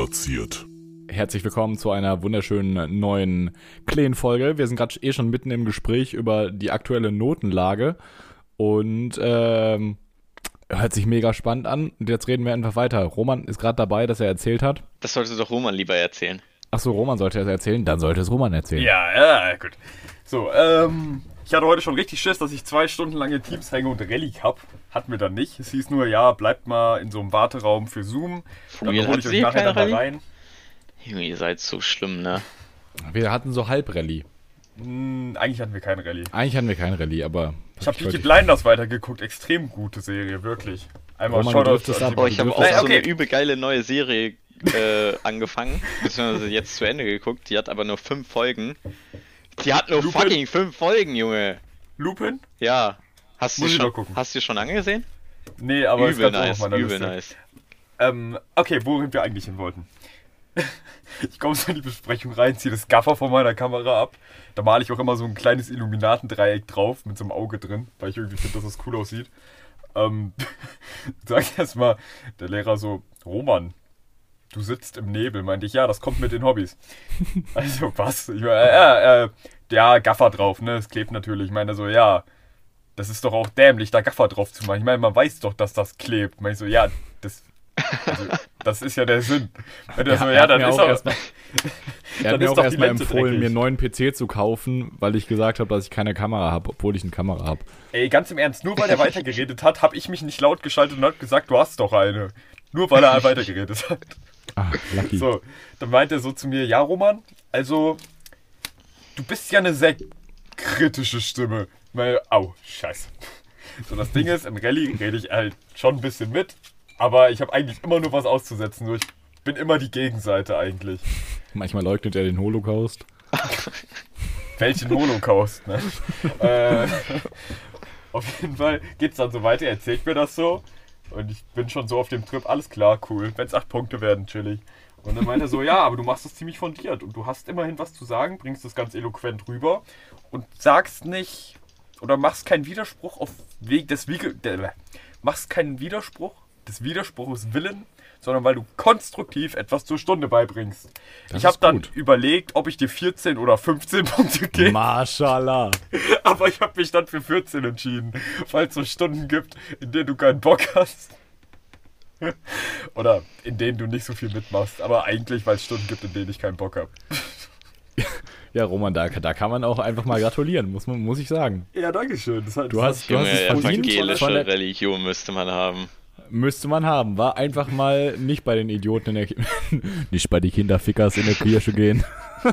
deplatziert. Herzlich willkommen zu einer wunderschönen neuen kleinen Folge. Wir sind gerade schon mitten im Gespräch über die aktuelle Notenlage und hört sich mega spannend an. Und jetzt reden wir einfach weiter. Roman ist gerade dabei, dass er erzählt hat. Das sollte doch Roman lieber erzählen. Achso, Roman sollte es erzählen, dann sollte es Roman erzählen. Ja, gut. So, ich hatte heute schon richtig Schiss, dass ich 2 Stunden lang in Teams hänge und Rallye hab. Hatten wir dann nicht. Es hieß nur, ja, bleibt mal in so einem Warteraum für Zoom. Dann hole ich euch nachher dann mal rein. Junge, ihr seid so schlimm, ne? Wir hatten so Halb-Rallye. Eigentlich hatten wir keine Rallye. Eigentlich hatten wir kein Rallye, aber... Ich habe Peaky Blinders weitergeguckt. Extrem gute Serie, wirklich. Einmal Roman, Shoutout. du dürftest ab. Oh, ich habe auch so okay. eine übel geile neue Serie angefangen, beziehungsweise jetzt zu Ende geguckt. Die hat aber nur 5 Folgen. Die hat nur Lupin? fucking 5 Folgen, Junge. Lupin? Ja. Hast Muss ich du doch gucken. schon angesehen? Nee, aber Übel es gab nice, auf meiner übel Liste. nice. Okay, worin wir eigentlich hin wollten. Ich komme so in die Besprechung rein, ziehe das Gaffer von meiner Kamera ab. Da male ich auch immer so ein kleines Illuminatendreieck drauf mit so einem Auge drin, weil ich irgendwie finde, dass das cool aussieht. Sag erstmal der Lehrer so, Roman, du sitzt im Nebel. Meinte ich, ja, das kommt mit den Hobbys. Also, was? Ich war, ja, Gaffer drauf, ne? Es klebt natürlich. Ich meine so, ja, das ist doch auch dämlich, da Gaffer drauf zu machen. Ich meine, man weiß doch, dass das klebt. Ich meine so, ja, das ist ja der Sinn. Wenn der so, ja, dann ist auch... Er hat mir auch erstmal empfohlen, mir einen neuen PC zu kaufen, weil ich gesagt habe, dass ich keine Kamera habe, obwohl ich eine Kamera habe. Ey, ganz im Ernst, nur weil er weitergeredet hat, habe ich mich nicht laut geschaltet und habe gesagt, du hast doch eine. Nur weil er weitergeredet hat. Ah, lucky. So, dann meint er so zu mir, ja, Roman, also, du bist ja eine sehr kritische Stimme. Weil, scheiße. So, das Ding ist, im Rallye rede ich halt schon ein bisschen mit, aber ich habe eigentlich immer nur was auszusetzen. Nur ich bin immer die Gegenseite eigentlich. Manchmal leugnet er den Holocaust. Welchen Holocaust, ne? Auf jeden Fall geht's dann so weiter, er erzählt mir das so. Und ich bin schon so auf dem Trip, alles klar, cool. Wenn es 8 Punkte werden, chillig. Und dann meint er so, ja, aber du machst das ziemlich fundiert. Und du hast immerhin was zu sagen, bringst das ganz eloquent rüber. Und sagst nicht, oder machst keinen Widerspruch auf Weg des machst keinen Widerspruch des Widerspruchs willen, sondern weil du konstruktiv etwas zur Stunde beibringst. Ich habe dann überlegt, ob ich dir 14 oder 15 Punkte gebe. Mashallah. Aber ich habe mich dann für 14 entschieden, weil es so Stunden gibt, in denen du keinen Bock hast. Oder in denen du nicht so viel mitmachst. Aber eigentlich, weil es Stunden gibt, in denen ich keinen Bock habe. Ja, Roman, da kann man auch einfach mal gratulieren, muss ich sagen. Ja, danke schön. Du hast es verdient. Evangelische Religion müsste man haben. Müsste man haben. War einfach mal nicht bei den Idioten in der nicht bei den Kinderfickers in der Kirche gehen.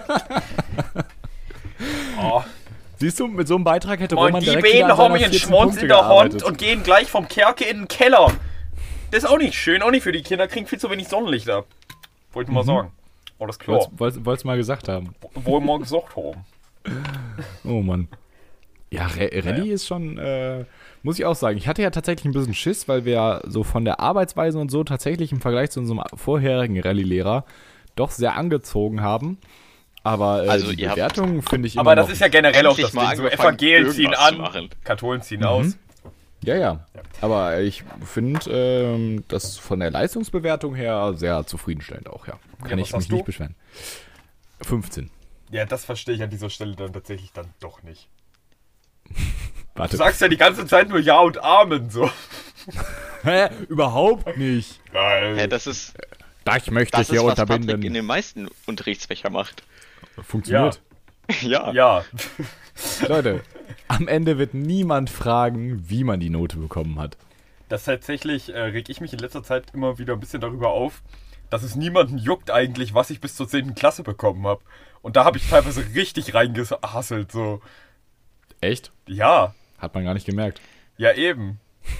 Oh. Siehst du, mit so einem Beitrag hätte Roman direkt die wieder beiden an haben seiner ihren 14 Schmonz Punkte in der Hand gearbeitet. und gehen gleich vom Kerke in den Keller. Das ist auch nicht schön, auch nicht für die Kinder, kriegen viel zu wenig Sonnenlicht ab. Wollte ich mal sagen. Oh, das ist klar. Wollt's mal gesagt haben. Wollen wir mal gesagt haben. Oh Mann. Ja, Rallye ist schon, muss ich auch sagen. Ich hatte ja tatsächlich ein bisschen Schiss, weil wir ja so von der Arbeitsweise und so tatsächlich im Vergleich zu unserem vorherigen Rallye-Lehrer doch sehr angezogen haben. Aber Also, die Bewertung finde ich immer Aber das noch... ist ja generell auch das mal Ding. So angefangen, Evangelien ziehen irgendwas zu an, machen. Katholen ziehen aus. Ja. Aber ich finde das von der Leistungsbewertung her sehr zufriedenstellend auch, ja. Kann was ich hast mich du? nicht beschweren. 15. Ja, das verstehe ich an dieser Stelle dann tatsächlich dann doch nicht. Warte. Du sagst ja die ganze Zeit nur Ja und Amen, so. Hä? Überhaupt nicht. Nein. Ja, das ist Das möchte das ich hier ist, was Patrick unterbinden. in den meisten Unterrichtsfächern macht. Funktioniert. Ja. Ja. Leute, am Ende wird niemand fragen, wie man die Note bekommen hat. Das tatsächlich reg ich mich in letzter Zeit immer wieder ein bisschen darüber auf, dass es niemanden juckt eigentlich, was ich bis zur 10. Klasse bekommen habe. Und da habe ich teilweise richtig reingehasselt, so. Echt? Ja, Hat man gar nicht gemerkt. ja eben.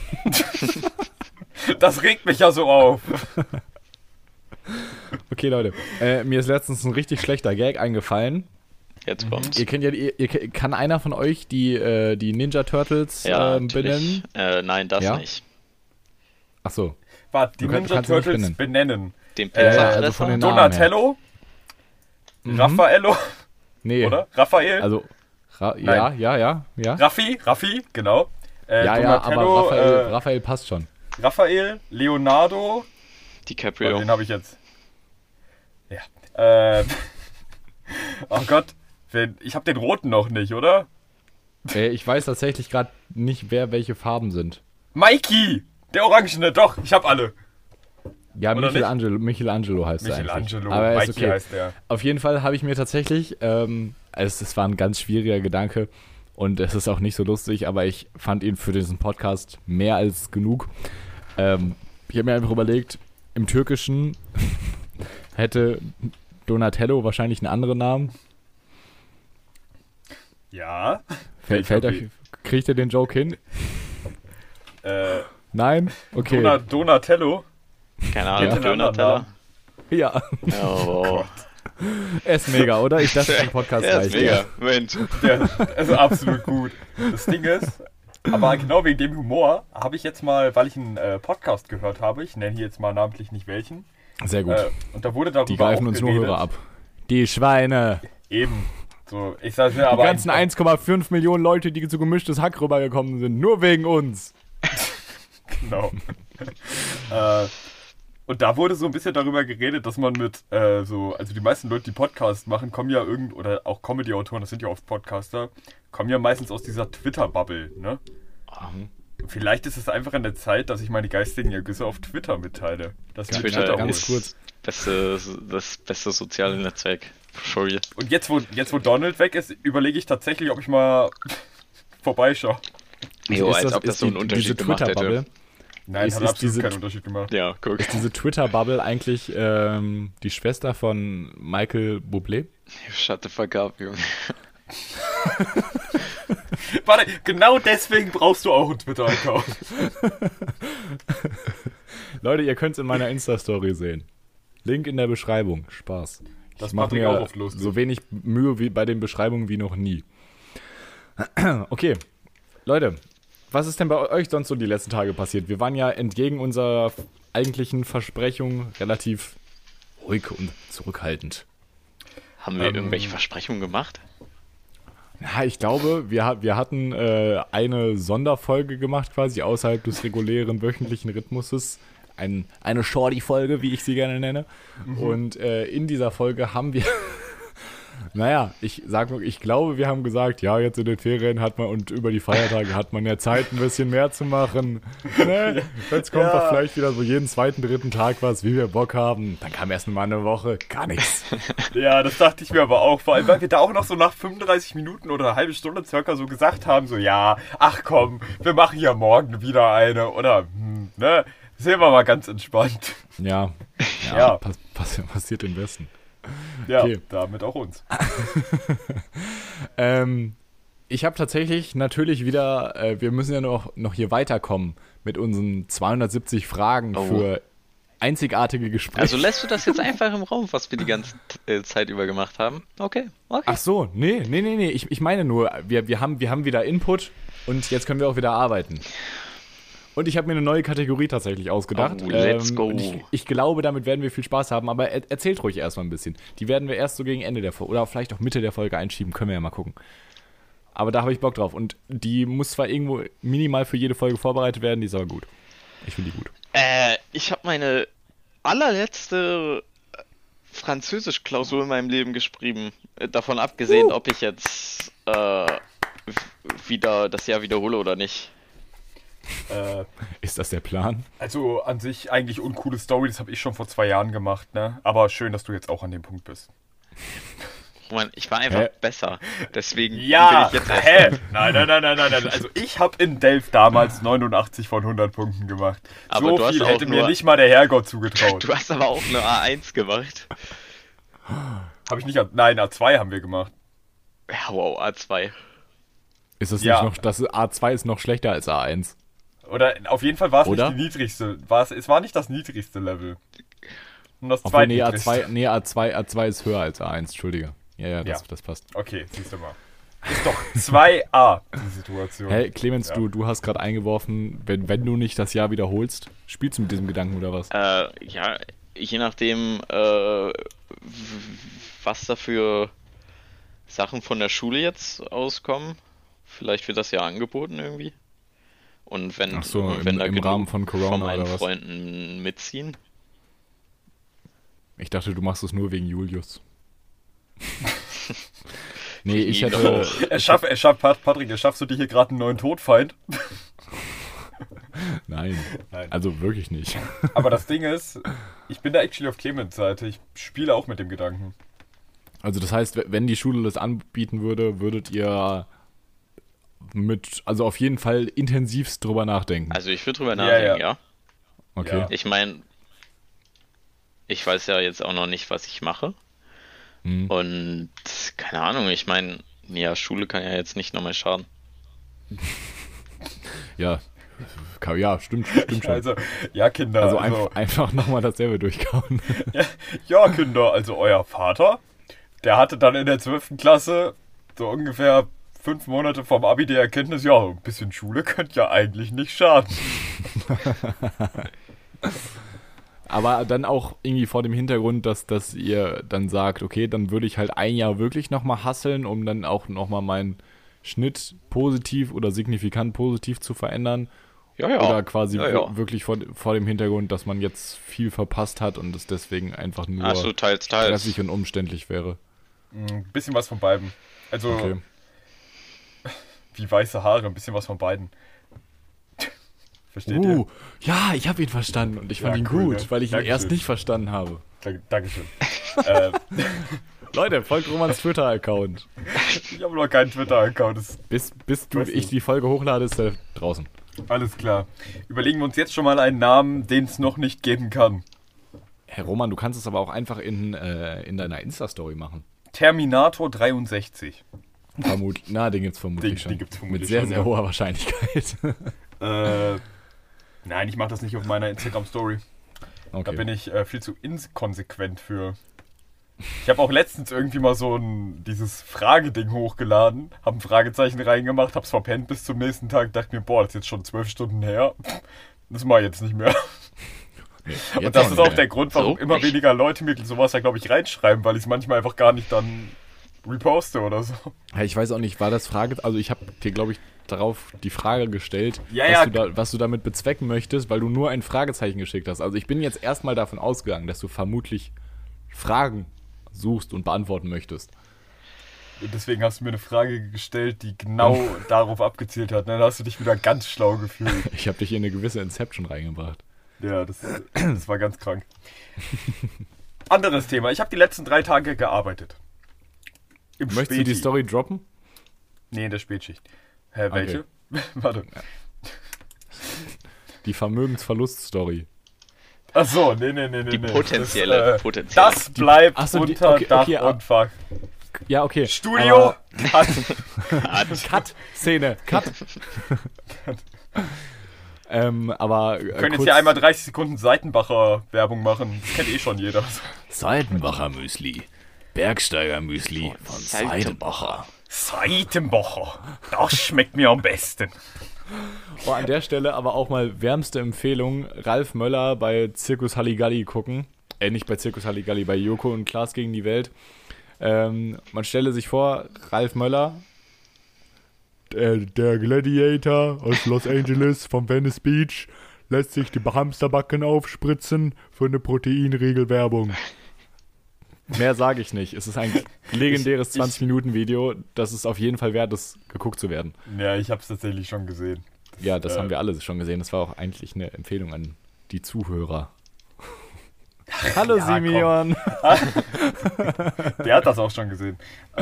Das regt mich ja so auf. Okay, Leute. Mir ist letztens ein richtig schlechter Gag eingefallen. Jetzt kommt's. Ihr kennt ja, kann einer von euch die Ninja Turtles benennen? natürlich. Nein, das Ja? nicht. Ach so. Warte, die kannst Ninja du nicht Turtles benennen. Den also von Pizzafresser? den Namen her. Donatello, Mhm. Raffaello, Nee. oder? Raphael? Also, ja. Raffi, genau. Ja, Donatello, aber Raphael passt schon. Raphael, Leonardo, DiCaprio. den habe ich jetzt. Ja. Oh Gott, ich habe den roten noch nicht, oder? Ich weiß tatsächlich gerade nicht, wer welche Farben sind. Mikey! Der Orangene, doch, ich habe alle. Ja, Oder Michelangelo heißt er eigentlich. Michelangelo, Aber ist Mikey okay. heißt der. Auf jeden Fall habe ich mir tatsächlich, es war ein ganz schwieriger Gedanke und es ist auch nicht so lustig, aber ich fand ihn für diesen Podcast mehr als genug. Ich habe mir einfach überlegt, im Türkischen hätte Donatello wahrscheinlich einen anderen Namen. Ja. Fällt euch, kriegt ihr den Joke hin? Äh, Nein? Okay. Donatello. Keine Ahnung, Ja. Donatello. Ja, Oh, er ist mega, oder? Ich dachte, der Podcast der ist reicht. mega. Mensch. Ja, also absolut gut. Das Ding ist, aber genau wegen dem Humor habe ich jetzt mal, weil ich einen Podcast gehört habe, ich nenne hier jetzt mal namentlich nicht welchen, Sehr gut. und da wurde darüber Die greifen auch uns geredet, nur Hörer ab. Die Schweine. Eben. So, ich sag's ja, Die aber ganzen 1,5 Millionen Leute, die zu gemischtes Hack rübergekommen sind, nur wegen uns. Genau. Und da wurde so ein bisschen darüber geredet, dass man mit also die meisten Leute, die Podcasts machen, kommen ja oder auch Comedy-Autoren, das sind ja oft Podcaster, kommen ja meistens aus dieser Twitter-Bubble, ne? Vielleicht ist es einfach an der Zeit, dass ich meine geistigen Ergüsse auf Twitter mitteile. Das ist Twitter ganz ist kurz. das beste soziale Netzwerk. Sorry. Und jetzt, wo Donald weg ist, überlege ich tatsächlich, ob ich mal vorbeischaue. Jo, Ist als ob das so einen diese Unterschied gemacht Twitter-Bubble? hätte. Nein, Ist hat absolut diese- keinen Unterschied gemacht. Ja, guck. Diese Twitter-Bubble eigentlich die Schwester von Michael Bublé? Shut the fuck up, Junge. Warte, genau deswegen brauchst du auch einen Twitter-Account. Leute, ihr könnt es in meiner Insta-Story sehen. Link in der Beschreibung. Spaß. Das Ich mache Patrick mir auch oft lustig. so wenig Mühe wie bei den Beschreibungen wie noch nie. Okay, Leute, was ist denn bei euch sonst so die letzten Tage passiert? Wir waren ja entgegen unserer eigentlichen Versprechung relativ ruhig und zurückhaltend. Haben wir irgendwelche Versprechungen gemacht? Ja, ich glaube, wir hatten eine Sonderfolge gemacht, quasi außerhalb des regulären wöchentlichen Rhythmuses. Eine Shorty-Folge, wie ich sie gerne nenne. Und in dieser Folge haben wir, naja, ich glaube, wir haben gesagt, ja, jetzt in den Ferien hat man und über die Feiertage hat man ja Zeit, ein bisschen mehr zu machen. Ne? Jetzt kommt doch vielleicht wieder so jeden zweiten, dritten Tag was, wie wir Bock haben. Dann kam erst mal eine Woche, gar nichts. Ja, das dachte ich mir aber auch. Vor allem, weil wir da auch noch so nach 35 Minuten oder eine halbe Stunde circa so gesagt haben, so ja, ach komm, wir machen ja morgen wieder eine. Oder, ne, sehen wir mal ganz entspannt. Ja, Ja. passiert im Westen. Ja, Okay. damit auch uns. Ich habe tatsächlich natürlich wieder, wir müssen ja noch hier weiterkommen mit unseren 270 Fragen für einzigartige Gespräche. Also lässt du das jetzt einfach im Raum, was wir die ganze Zeit über gemacht haben? Okay. Ach so, nee. Ich meine nur, wir haben wieder Input und jetzt können wir auch wieder arbeiten. Und ich habe mir eine neue Kategorie tatsächlich ausgedacht. Oh, let's go. Und ich glaube, damit werden wir viel Spaß haben, aber erzählt ruhig erstmal ein bisschen. Die werden wir erst so gegen Ende der Folge oder vielleicht auch Mitte der Folge einschieben, können wir ja mal gucken. Aber da habe ich Bock drauf. Und die muss zwar irgendwo minimal für jede Folge vorbereitet werden, die ist aber gut. Ich finde die gut. Ich habe meine allerletzte Französisch-Klausur in meinem Leben geschrieben. Davon abgesehen, ob ich jetzt wieder das Jahr wiederhole oder nicht. Ist das der Plan? Also an sich eigentlich uncoole Story, das habe ich schon vor 2 Jahren gemacht, ne? Aber schön, dass du jetzt auch an dem Punkt bist. Ich war einfach Hä? besser. Deswegen bin Ja, ich jetzt erst. hä? Nein. Also ich habe in Delft damals 89 von 100 Punkten gemacht. Aber So du hast viel auch hätte mir nur- nicht mal der Herrgott zugetraut. Du hast aber auch eine A1 gemacht. Habe ich nicht, nein, A2 haben wir gemacht. Ja, wow, A2. Ist das Ja. nicht noch, das A2 ist noch schlechter als A1? Oder auf jeden Fall war es nicht Oder? die niedrigste. Es war nicht das niedrigste Level. Und das Obwohl, nee, zweitniedrigste. A2 ist höher als A1, Entschuldige. Ja, das passt. Okay, siehst du mal. Ist doch 2A, die Situation. Hey, Clemens, Ja. du hast gerade eingeworfen, wenn du nicht das Jahr wiederholst, spielst du mit diesem Gedanken oder was? Ja, je nachdem, was da für Sachen von der Schule jetzt auskommen. Vielleicht wird das ja angeboten irgendwie. Und wenn, Ach so, wenn im da Rahmen genug von Corona von meinen oder was? Freunden mitziehen. Ich dachte, du machst es nur wegen Julius. Nee, ich Ihn hätte... auch. Patrick, schaffst du dir hier gerade einen neuen Todfeind? Nein, Nein. also wirklich nicht. Aber das Ding ist, ich bin da actually auf Clemens Seite. Ich spiele auch mit dem Gedanken. Also das heißt, wenn die Schule das anbieten würde, würdet ihr also auf jeden Fall intensivst drüber nachdenken. Also ich würde drüber Ja, nachdenken, ja. ja. Okay. Ja. Ich meine, ich weiß ja jetzt auch noch nicht, was ich mache. Hm. Und keine Ahnung, ich meine, ja, Schule kann ja jetzt nicht nochmal schaden. Ja. Ja, stimmt schon. Also, ja, Kinder. Also Also, einfach nochmal dasselbe durchkauen. ja, Kinder, also euer Vater, der hatte dann in der 12. Klasse so ungefähr 5 Monate vom Abi die Erkenntnis, ja, ein bisschen Schule könnte ja eigentlich nicht schaden. Aber dann auch irgendwie vor dem Hintergrund, dass ihr dann sagt, okay, dann würde ich halt ein Jahr wirklich nochmal hasseln, um dann auch nochmal meinen Schnitt positiv oder signifikant positiv zu verändern. Ja, ja. Oder quasi Ja, ja. wirklich vor dem Hintergrund, dass man jetzt viel verpasst hat und es deswegen einfach nur Achso, teils. stressig und umständlich wäre. Ein bisschen was von beiden. Also, Okay. wie weiße Haare, ein bisschen was von beiden. Versteht ihr? Ja, ich habe ihn verstanden und ich fand Ja, ihn cool, gut, ne? weil ich ihn Dankeschön. erst nicht verstanden habe. Dankeschön. Leute, folgt Romans Twitter-Account. Ich habe noch keinen Twitter-Account. Das ist Bis Weiß ich nicht. die Folge hochlade, ist er draußen. alles klar. Überlegen wir uns jetzt schon mal einen Namen, den es noch nicht geben kann. Herr Roman, du kannst es aber auch einfach in deiner Insta-Story machen. Terminator 63. Den gibt's vermutlich Den schon. gibt's vermutlich Mit sehr, schon, sehr ja. hoher Wahrscheinlichkeit. Nein, ich mache das nicht auf meiner Instagram-Story. Da Okay. bin ich viel zu inkonsequent für. Ich habe auch letztens irgendwie mal so dieses Frageding hochgeladen, habe ein Fragezeichen reingemacht, hab's verpennt bis zum nächsten Tag, dachte mir, boah, das ist jetzt schon 12 Stunden her. Das mache ich jetzt nicht mehr. Und Jetzt das auch ist nicht auch mehr. der Grund, warum So? immer Echt? weniger Leute mir sowas da, glaube ich, reinschreiben, weil ich es manchmal einfach gar nicht dann reposte oder so. Ja, ich weiß auch nicht, war das Frage... Also ich habe dir, glaube ich, darauf die Frage gestellt, Ja, ja. was du damit bezwecken möchtest, weil du nur ein Fragezeichen geschickt hast. Also ich bin jetzt erstmal davon ausgegangen, dass du vermutlich Fragen suchst und beantworten möchtest. Und deswegen hast du mir eine Frage gestellt, die genau darauf abgezielt hat. Dann hast du dich wieder ganz schlau gefühlt. Ich habe dich in eine gewisse Inception reingebracht. Ja, das war ganz krank. Anderes Thema. Ich habe die letzten 3 Tage gearbeitet. Im Möchtest du die Story droppen? Nee, in der Spätschicht. Hä, welche? Warte. Die Vermögensverlust-Story. Ach so, nee. Die potenzielle. Das bleibt Ach so, unter okay, Dach okay, und Fach. Ja, okay. Studio, Cut. Cut, Szene, Cut. aber Wir können jetzt hier einmal 30 Sekunden Seitenbacher Werbung machen. Das kennt eh schon jeder. Seidenbacher Müsli. Bergsteiger Müsli von Seidenbacher. Seitenbacher. Das schmeckt mir am besten. Oh, an der Stelle aber auch mal wärmste Empfehlung, Ralf Möller bei Zirkus Halligalli gucken. Nicht bei Zirkus Halligalli, bei Joko und Klaas gegen die Welt. Man stelle sich vor, Ralf Möller, der Gladiator aus Los Angeles vom Venice Beach, lässt sich die Hamsterbacken aufspritzen für eine Proteinriegelwerbung. Mehr sage ich nicht. Es ist ein legendäres 20-Minuten-Video. Das ist auf jeden Fall wert, das geguckt zu werden. Ja, ich hab's tatsächlich schon gesehen. Ja, das haben wir alle schon gesehen. Das war auch eigentlich eine Empfehlung an die Zuhörer. Hallo ja, Simeon. Der hat das auch schon gesehen.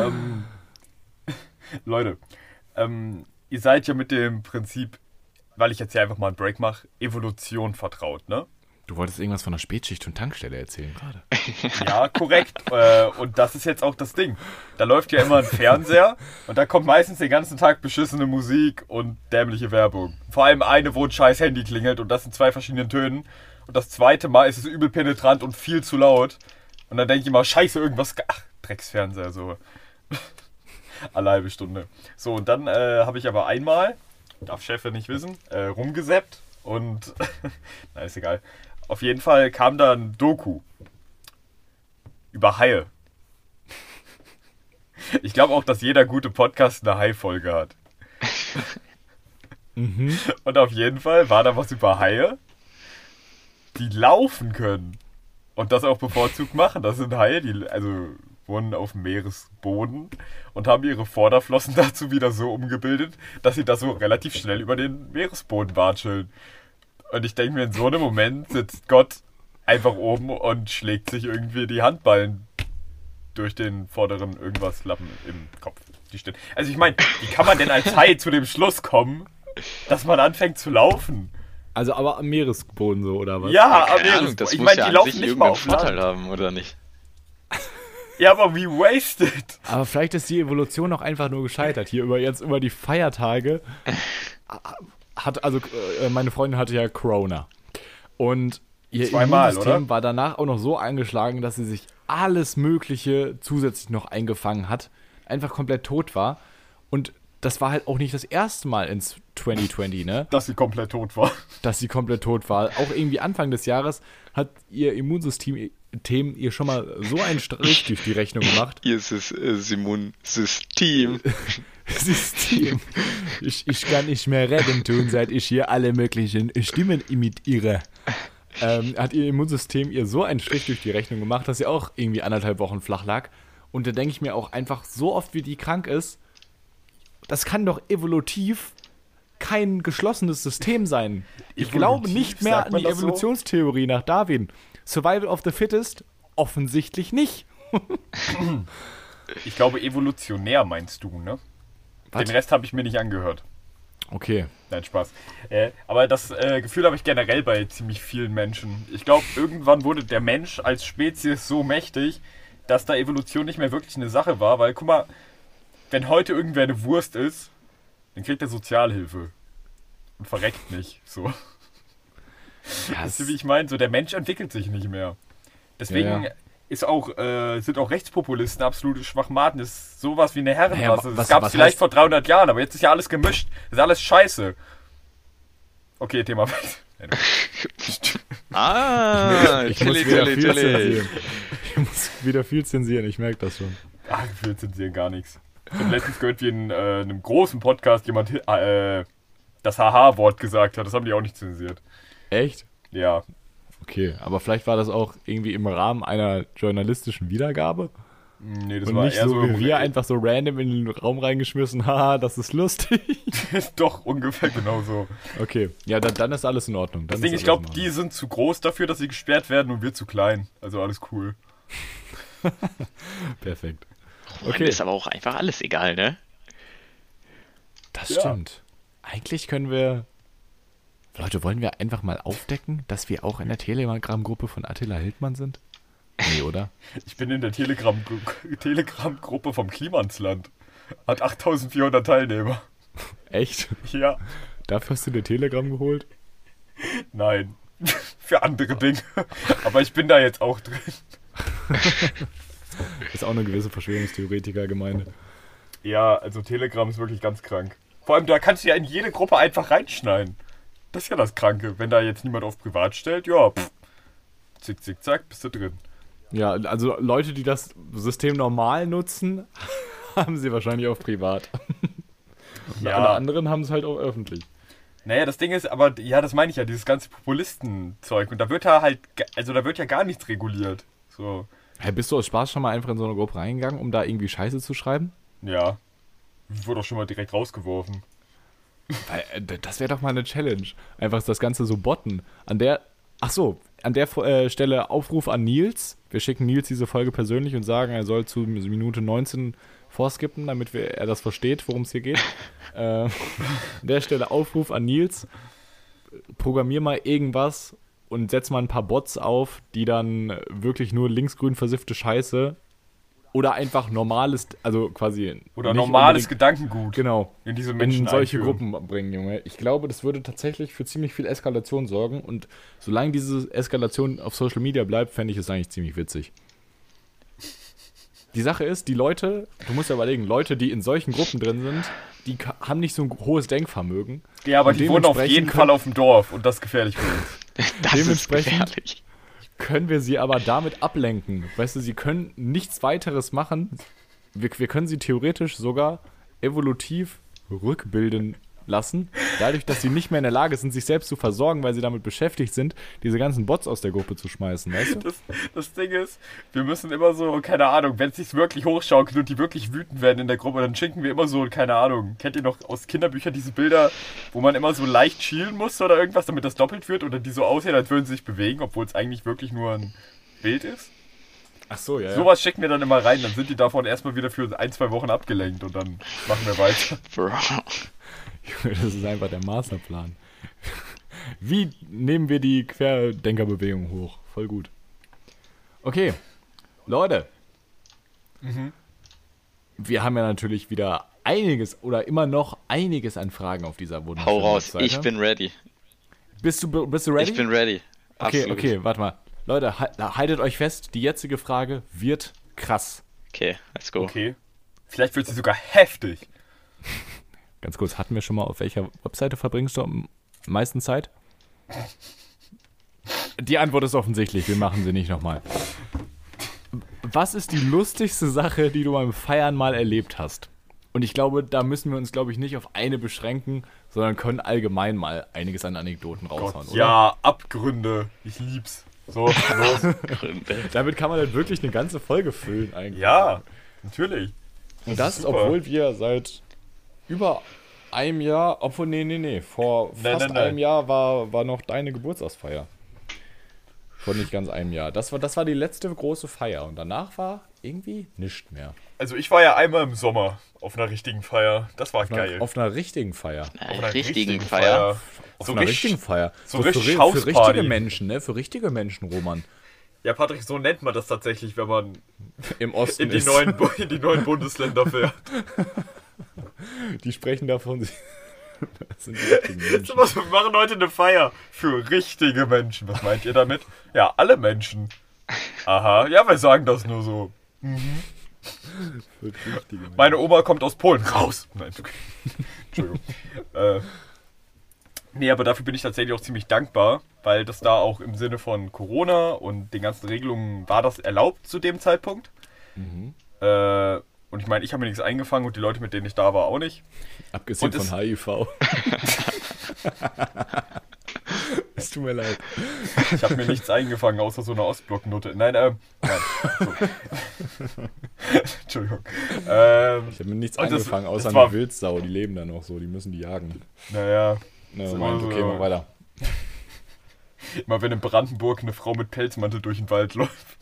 Leute, ihr seid ja mit dem Prinzip, weil ich jetzt hier einfach mal einen Break mache, Evolution vertraut, ne? Du wolltest irgendwas von der Spätschicht und Tankstelle erzählen gerade. Ja, korrekt. Und das ist jetzt auch das Ding. Da läuft ja immer ein Fernseher und da kommt meistens den ganzen Tag beschissene Musik und dämliche Werbung. Vor allem eine, wo ein scheiß Handy klingelt und das in 2 verschiedenen Tönen. Und das zweite Mal ist es übel penetrant und viel zu laut. Und dann denke ich immer, scheiße, irgendwas... Ach, Drecksfernseher, so. Alle halbe Stunde. So, und dann habe ich aber einmal, darf Chef ja nicht wissen, rumgesäppt und... Na, ist egal. Auf jeden Fall kam da ein Doku über Haie. Ich glaube auch, dass jeder gute Podcast eine Hai-Folge hat. Und auf jeden Fall war da was über Haie, die laufen können. und das auch bevorzugt machen. Das sind Haie, die wohnen auf dem Meeresboden und haben ihre Vorderflossen dazu wieder so umgebildet, dass sie da so relativ schnell über den Meeresboden watscheln. Und ich denke mir, in so einem Moment sitzt Gott einfach oben und schlägt sich irgendwie die Handballen durch den vorderen irgendwas Lappen im Kopf. Also ich meine, wie kann man denn als Hai zu dem Schluss kommen, dass man anfängt zu laufen? Also aber am Meeresboden so, oder was? Ja, am Keine Ahnung, Meeresboden. das Ich muss meine, ja die an laufen sich nicht mal irgendeinen auf Vorteil Land. haben, oder nicht? Ja, aber wie wasted. Aber vielleicht ist die Evolution auch einfach nur gescheitert. Hier über die Feiertage meine Freundin hatte ja Corona. Und ihr Zweimal, Immunsystem oder? war danach auch noch so eingeschlagen, dass sie sich alles Mögliche zusätzlich noch eingefangen hat. Einfach komplett tot war. Und das war halt auch nicht das erste Mal ins 2020, ne? Dass sie komplett tot war. Dass sie komplett tot war. Auch irgendwie Anfang des Jahres hat ihr Immunsystem ihr schon mal so einen Strich durch die Rechnung gemacht. Hier ist es Immunsystem. System. Ich kann nicht mehr reden tun, seit ich hier alle möglichen Stimmen imitiere. Hat ihr Immunsystem ihr so einen Strich durch die Rechnung gemacht, dass sie auch irgendwie 1,5 Wochen flach lag. Und da denke ich mir auch einfach, so oft wie die krank ist, das kann doch evolutiv kein geschlossenes System sein. Ich glaube nicht mehr an die Evolutionstheorie nach Darwin. Survival of the Fittest offensichtlich nicht. Ich glaube, evolutionär meinst du, ne? Was? Den Rest habe ich mir nicht angehört. Okay. Nein, Spaß. Aber das Gefühl habe ich generell bei ziemlich vielen Menschen. Ich glaube, irgendwann wurde der Mensch als Spezies so mächtig, dass da Evolution nicht mehr wirklich eine Sache war. Weil, guck mal, wenn heute irgendwer eine Wurst ist, dann kriegt er Sozialhilfe. Und verreckt nicht. So. Weißt du, wie ich meine? So, der Mensch entwickelt sich nicht mehr. Deswegen sind auch Rechtspopulisten absolute Schwachmaten. Das ist sowas wie eine Herrenrasse. Das gab es vielleicht vor 300 Jahren, aber jetzt ist ja alles gemischt. Das ist alles scheiße. Okay, Thema weg. Ich muss wieder viel zensieren, ich merke das schon. Ach, viel zensieren gar nichts. Ich habe letztens gehört, wie in einem großen Podcast jemand das Haha-Wort gesagt hat. Das haben die auch nicht zensiert. Echt? Ja. Okay, aber vielleicht war das auch irgendwie im Rahmen einer journalistischen Wiedergabe? Nee, das und war nicht eher so wie wir einfach so random in den Raum reingeschmissen, haha, das ist lustig. Doch, ungefähr genau so. Okay, ja, dann ist alles in Ordnung. Das Ding, ich glaube, die sind zu groß dafür, dass sie gesperrt werden und wir zu klein. Also alles cool. Perfekt. Okay. Ist aber auch einfach alles egal, ne? Das stimmt. Eigentlich können wir... Leute, wollen wir einfach mal aufdecken, dass wir auch in der Telegram-Gruppe von Attila Hildmann sind? Nee, oder? Ich bin in der Telegram-Gruppe vom Klimansland. Hat 8400 Teilnehmer. Echt? Ja. Dafür hast du dir Telegram geholt? Nein. Für andere Dinge. Aber ich bin da jetzt auch drin. Ist auch eine gewisse Verschwörungstheoretiker-Gemeinde. Ja, also Telegram ist wirklich ganz krank. Vor allem, da kannst du ja in jede Gruppe einfach reinschneiden. Das ist ja das Kranke. Wenn da jetzt niemand auf privat stellt, ja, zick, zick, zack, bist du drin. Ja, also Leute, die das System normal nutzen, haben sie wahrscheinlich auf privat. Ja. Alle anderen haben es halt auch öffentlich. Naja, das Ding ist, aber, ja, das meine ich ja, dieses ganze Populisten-Zeug. Und da wird ja gar nichts reguliert. So. Hey, bist du aus Spaß schon mal einfach in so eine Gruppe reingegangen, um da irgendwie Scheiße zu schreiben? Ja. Ich wurde auch schon mal direkt rausgeworfen. Weil, das wäre doch mal eine Challenge. Einfach das Ganze so botten. An der Stelle Aufruf an Nils. Wir schicken Nils diese Folge persönlich und sagen, er soll zu Minute 19 vorskippen, damit er das versteht, worum es hier geht. An der Stelle Aufruf an Nils. Programmier mal irgendwas und setz mal ein paar Bots auf, die dann wirklich nur linksgrün versiffte Scheiße oder einfach normales, also quasi... Oder normales Gedankengut. Genau. In diese Menschen in solche Gruppen bringen, Junge. Ich glaube, das würde tatsächlich für ziemlich viel Eskalation sorgen und solange diese Eskalation auf Social Media bleibt, fände ich es eigentlich ziemlich witzig. Die Sache ist, die Leute, du musst ja überlegen, Leute, die in solchen Gruppen drin sind, die haben nicht so ein hohes Denkvermögen. Ja, aber die wohnen auf jeden Fall auf dem Dorf und das ist gefährlich für uns. Das ist gefährlich. Können wir sie aber damit ablenken. Weißt du, sie können nichts weiteres machen. Wir können sie theoretisch sogar evolutiv rückbilden, lassen, dadurch, dass sie nicht mehr in der Lage sind, sich selbst zu versorgen, weil sie damit beschäftigt sind, diese ganzen Bots aus der Gruppe zu schmeißen, weißt du? Das Ding ist, wir müssen immer so, keine Ahnung, wenn es sich wirklich hochschaukelt und die wirklich wütend werden in der Gruppe, dann schicken wir immer so, keine Ahnung, kennt ihr noch aus Kinderbüchern diese Bilder, wo man immer so leicht schielen muss oder irgendwas, damit das doppelt wird oder die so aussehen, als würden sie sich bewegen, obwohl es eigentlich wirklich nur ein Bild ist? Ach so, ja. Sowas schicken wir dann immer rein, dann sind die davon erstmal wieder für 1-2 Wochen abgelenkt und dann machen wir weiter. Bro. Das ist einfach der Masterplan. Wie nehmen wir die Querdenkerbewegung hoch? Voll gut. Okay, Leute. Wir haben ja natürlich wieder einiges oder immer noch einiges an Fragen auf dieser wunderschönen Hau raus, Webseite. ich bin ready. Bist du ready? Ich bin ready. Absolut. Okay, warte mal. Leute, haltet euch fest, die jetzige Frage wird krass. Okay, let's go. Okay. Vielleicht wird sie sogar heftig. Ganz kurz, hatten wir schon mal, auf welcher Webseite verbringst du am meisten Zeit? Die Antwort ist offensichtlich, wir machen sie nicht nochmal. Was ist die lustigste Sache, die du beim Feiern mal erlebt hast? Und ich glaube, da müssen wir uns, nicht auf eine beschränken, sondern können allgemein mal einiges an Anekdoten raushauen, Gott, oder? ja, Abgründe. Ich lieb's. So, los. Damit kann man dann wirklich eine ganze Folge füllen eigentlich. Ja, natürlich. Und das, super. obwohl wir seit über einem Jahr, vor fast einem Jahr war noch deine Geburtstagsfeier. Vor nicht ganz einem Jahr. Das war die letzte große Feier und danach war irgendwie nichts mehr. Also ich war ja einmal im Sommer auf einer richtigen Feier. Das war geil. Auf einer richtigen Feier. Auf einer Richtigen Feier. So Auf einer richtigen Feier. So richtig für Hausparty. richtige Menschen, ne? Für richtige Menschen, Roman. Ja, Patrick, so nennt man das tatsächlich, wenn man Im Osten in die neuen Bundesländer fährt. Die sprechen davon. Das sind die richtigen Menschen. Wir machen heute eine Feier für richtige Menschen. Was meint ihr damit? Ja, alle Menschen. Aha, ja, wir sagen das nur so. Für richtige Menschen. Meine Oma kommt aus Polen. Raus! Nein, okay. Entschuldigung. Nee, aber dafür bin ich tatsächlich auch ziemlich dankbar, weil das da auch im Sinne von Corona und den ganzen Regelungen war das erlaubt zu dem Zeitpunkt. Und ich meine, ich habe mir nichts eingefangen und die Leute, mit denen ich da war, auch nicht. Abgesehen von HIV. Es tut mir leid. Ich habe mir nichts eingefangen, außer so eine Ostblock-Note. Nein. So. Entschuldigung. Ich habe mir nichts und angefangen, außer war- eine Wildsau. Die leben da noch so, die müssen die jagen. Naja, Na, So, Moment, okay, mach weiter. immer wenn in Brandenburg eine Frau mit Pelzmantel durch den Wald läuft.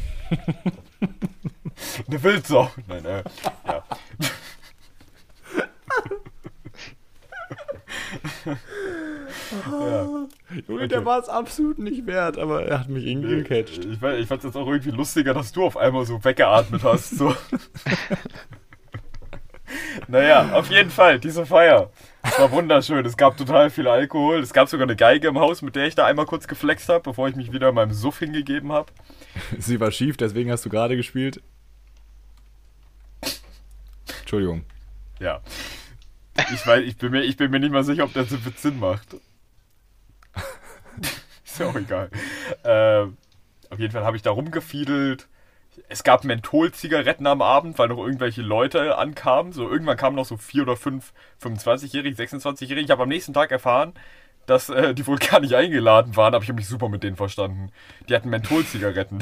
Eine Wildsau. Nein, ja. Ja. Junge, Okay. der war es absolut nicht wert, aber er hat mich irgendwie gecatcht. Ich fand es jetzt auch irgendwie lustiger, dass du auf einmal so weggeatmet hast. So. Naja, auf jeden Fall, diese Feier. Es war wunderschön. Es gab total viel Alkohol. Es gab sogar eine Geige im Haus, mit der ich da einmal kurz geflext habe, bevor ich mich wieder meinem Suff hingegeben habe. Sie war schief, deswegen hast du gerade gespielt. Entschuldigung. Ja. Ich bin mir nicht mal sicher, ob das jetzt Sinn macht. Ist ja auch egal. Auf jeden Fall habe ich da rumgefiedelt. Es gab Mentholzigaretten am Abend, weil noch irgendwelche Leute ankamen. So, irgendwann kamen noch so 4 oder 5 25-Jährige, 26-Jährige. Ich habe am nächsten Tag erfahren, dass die wohl gar nicht eingeladen waren, aber ich habe mich super mit denen verstanden. Die hatten Mentholzigaretten.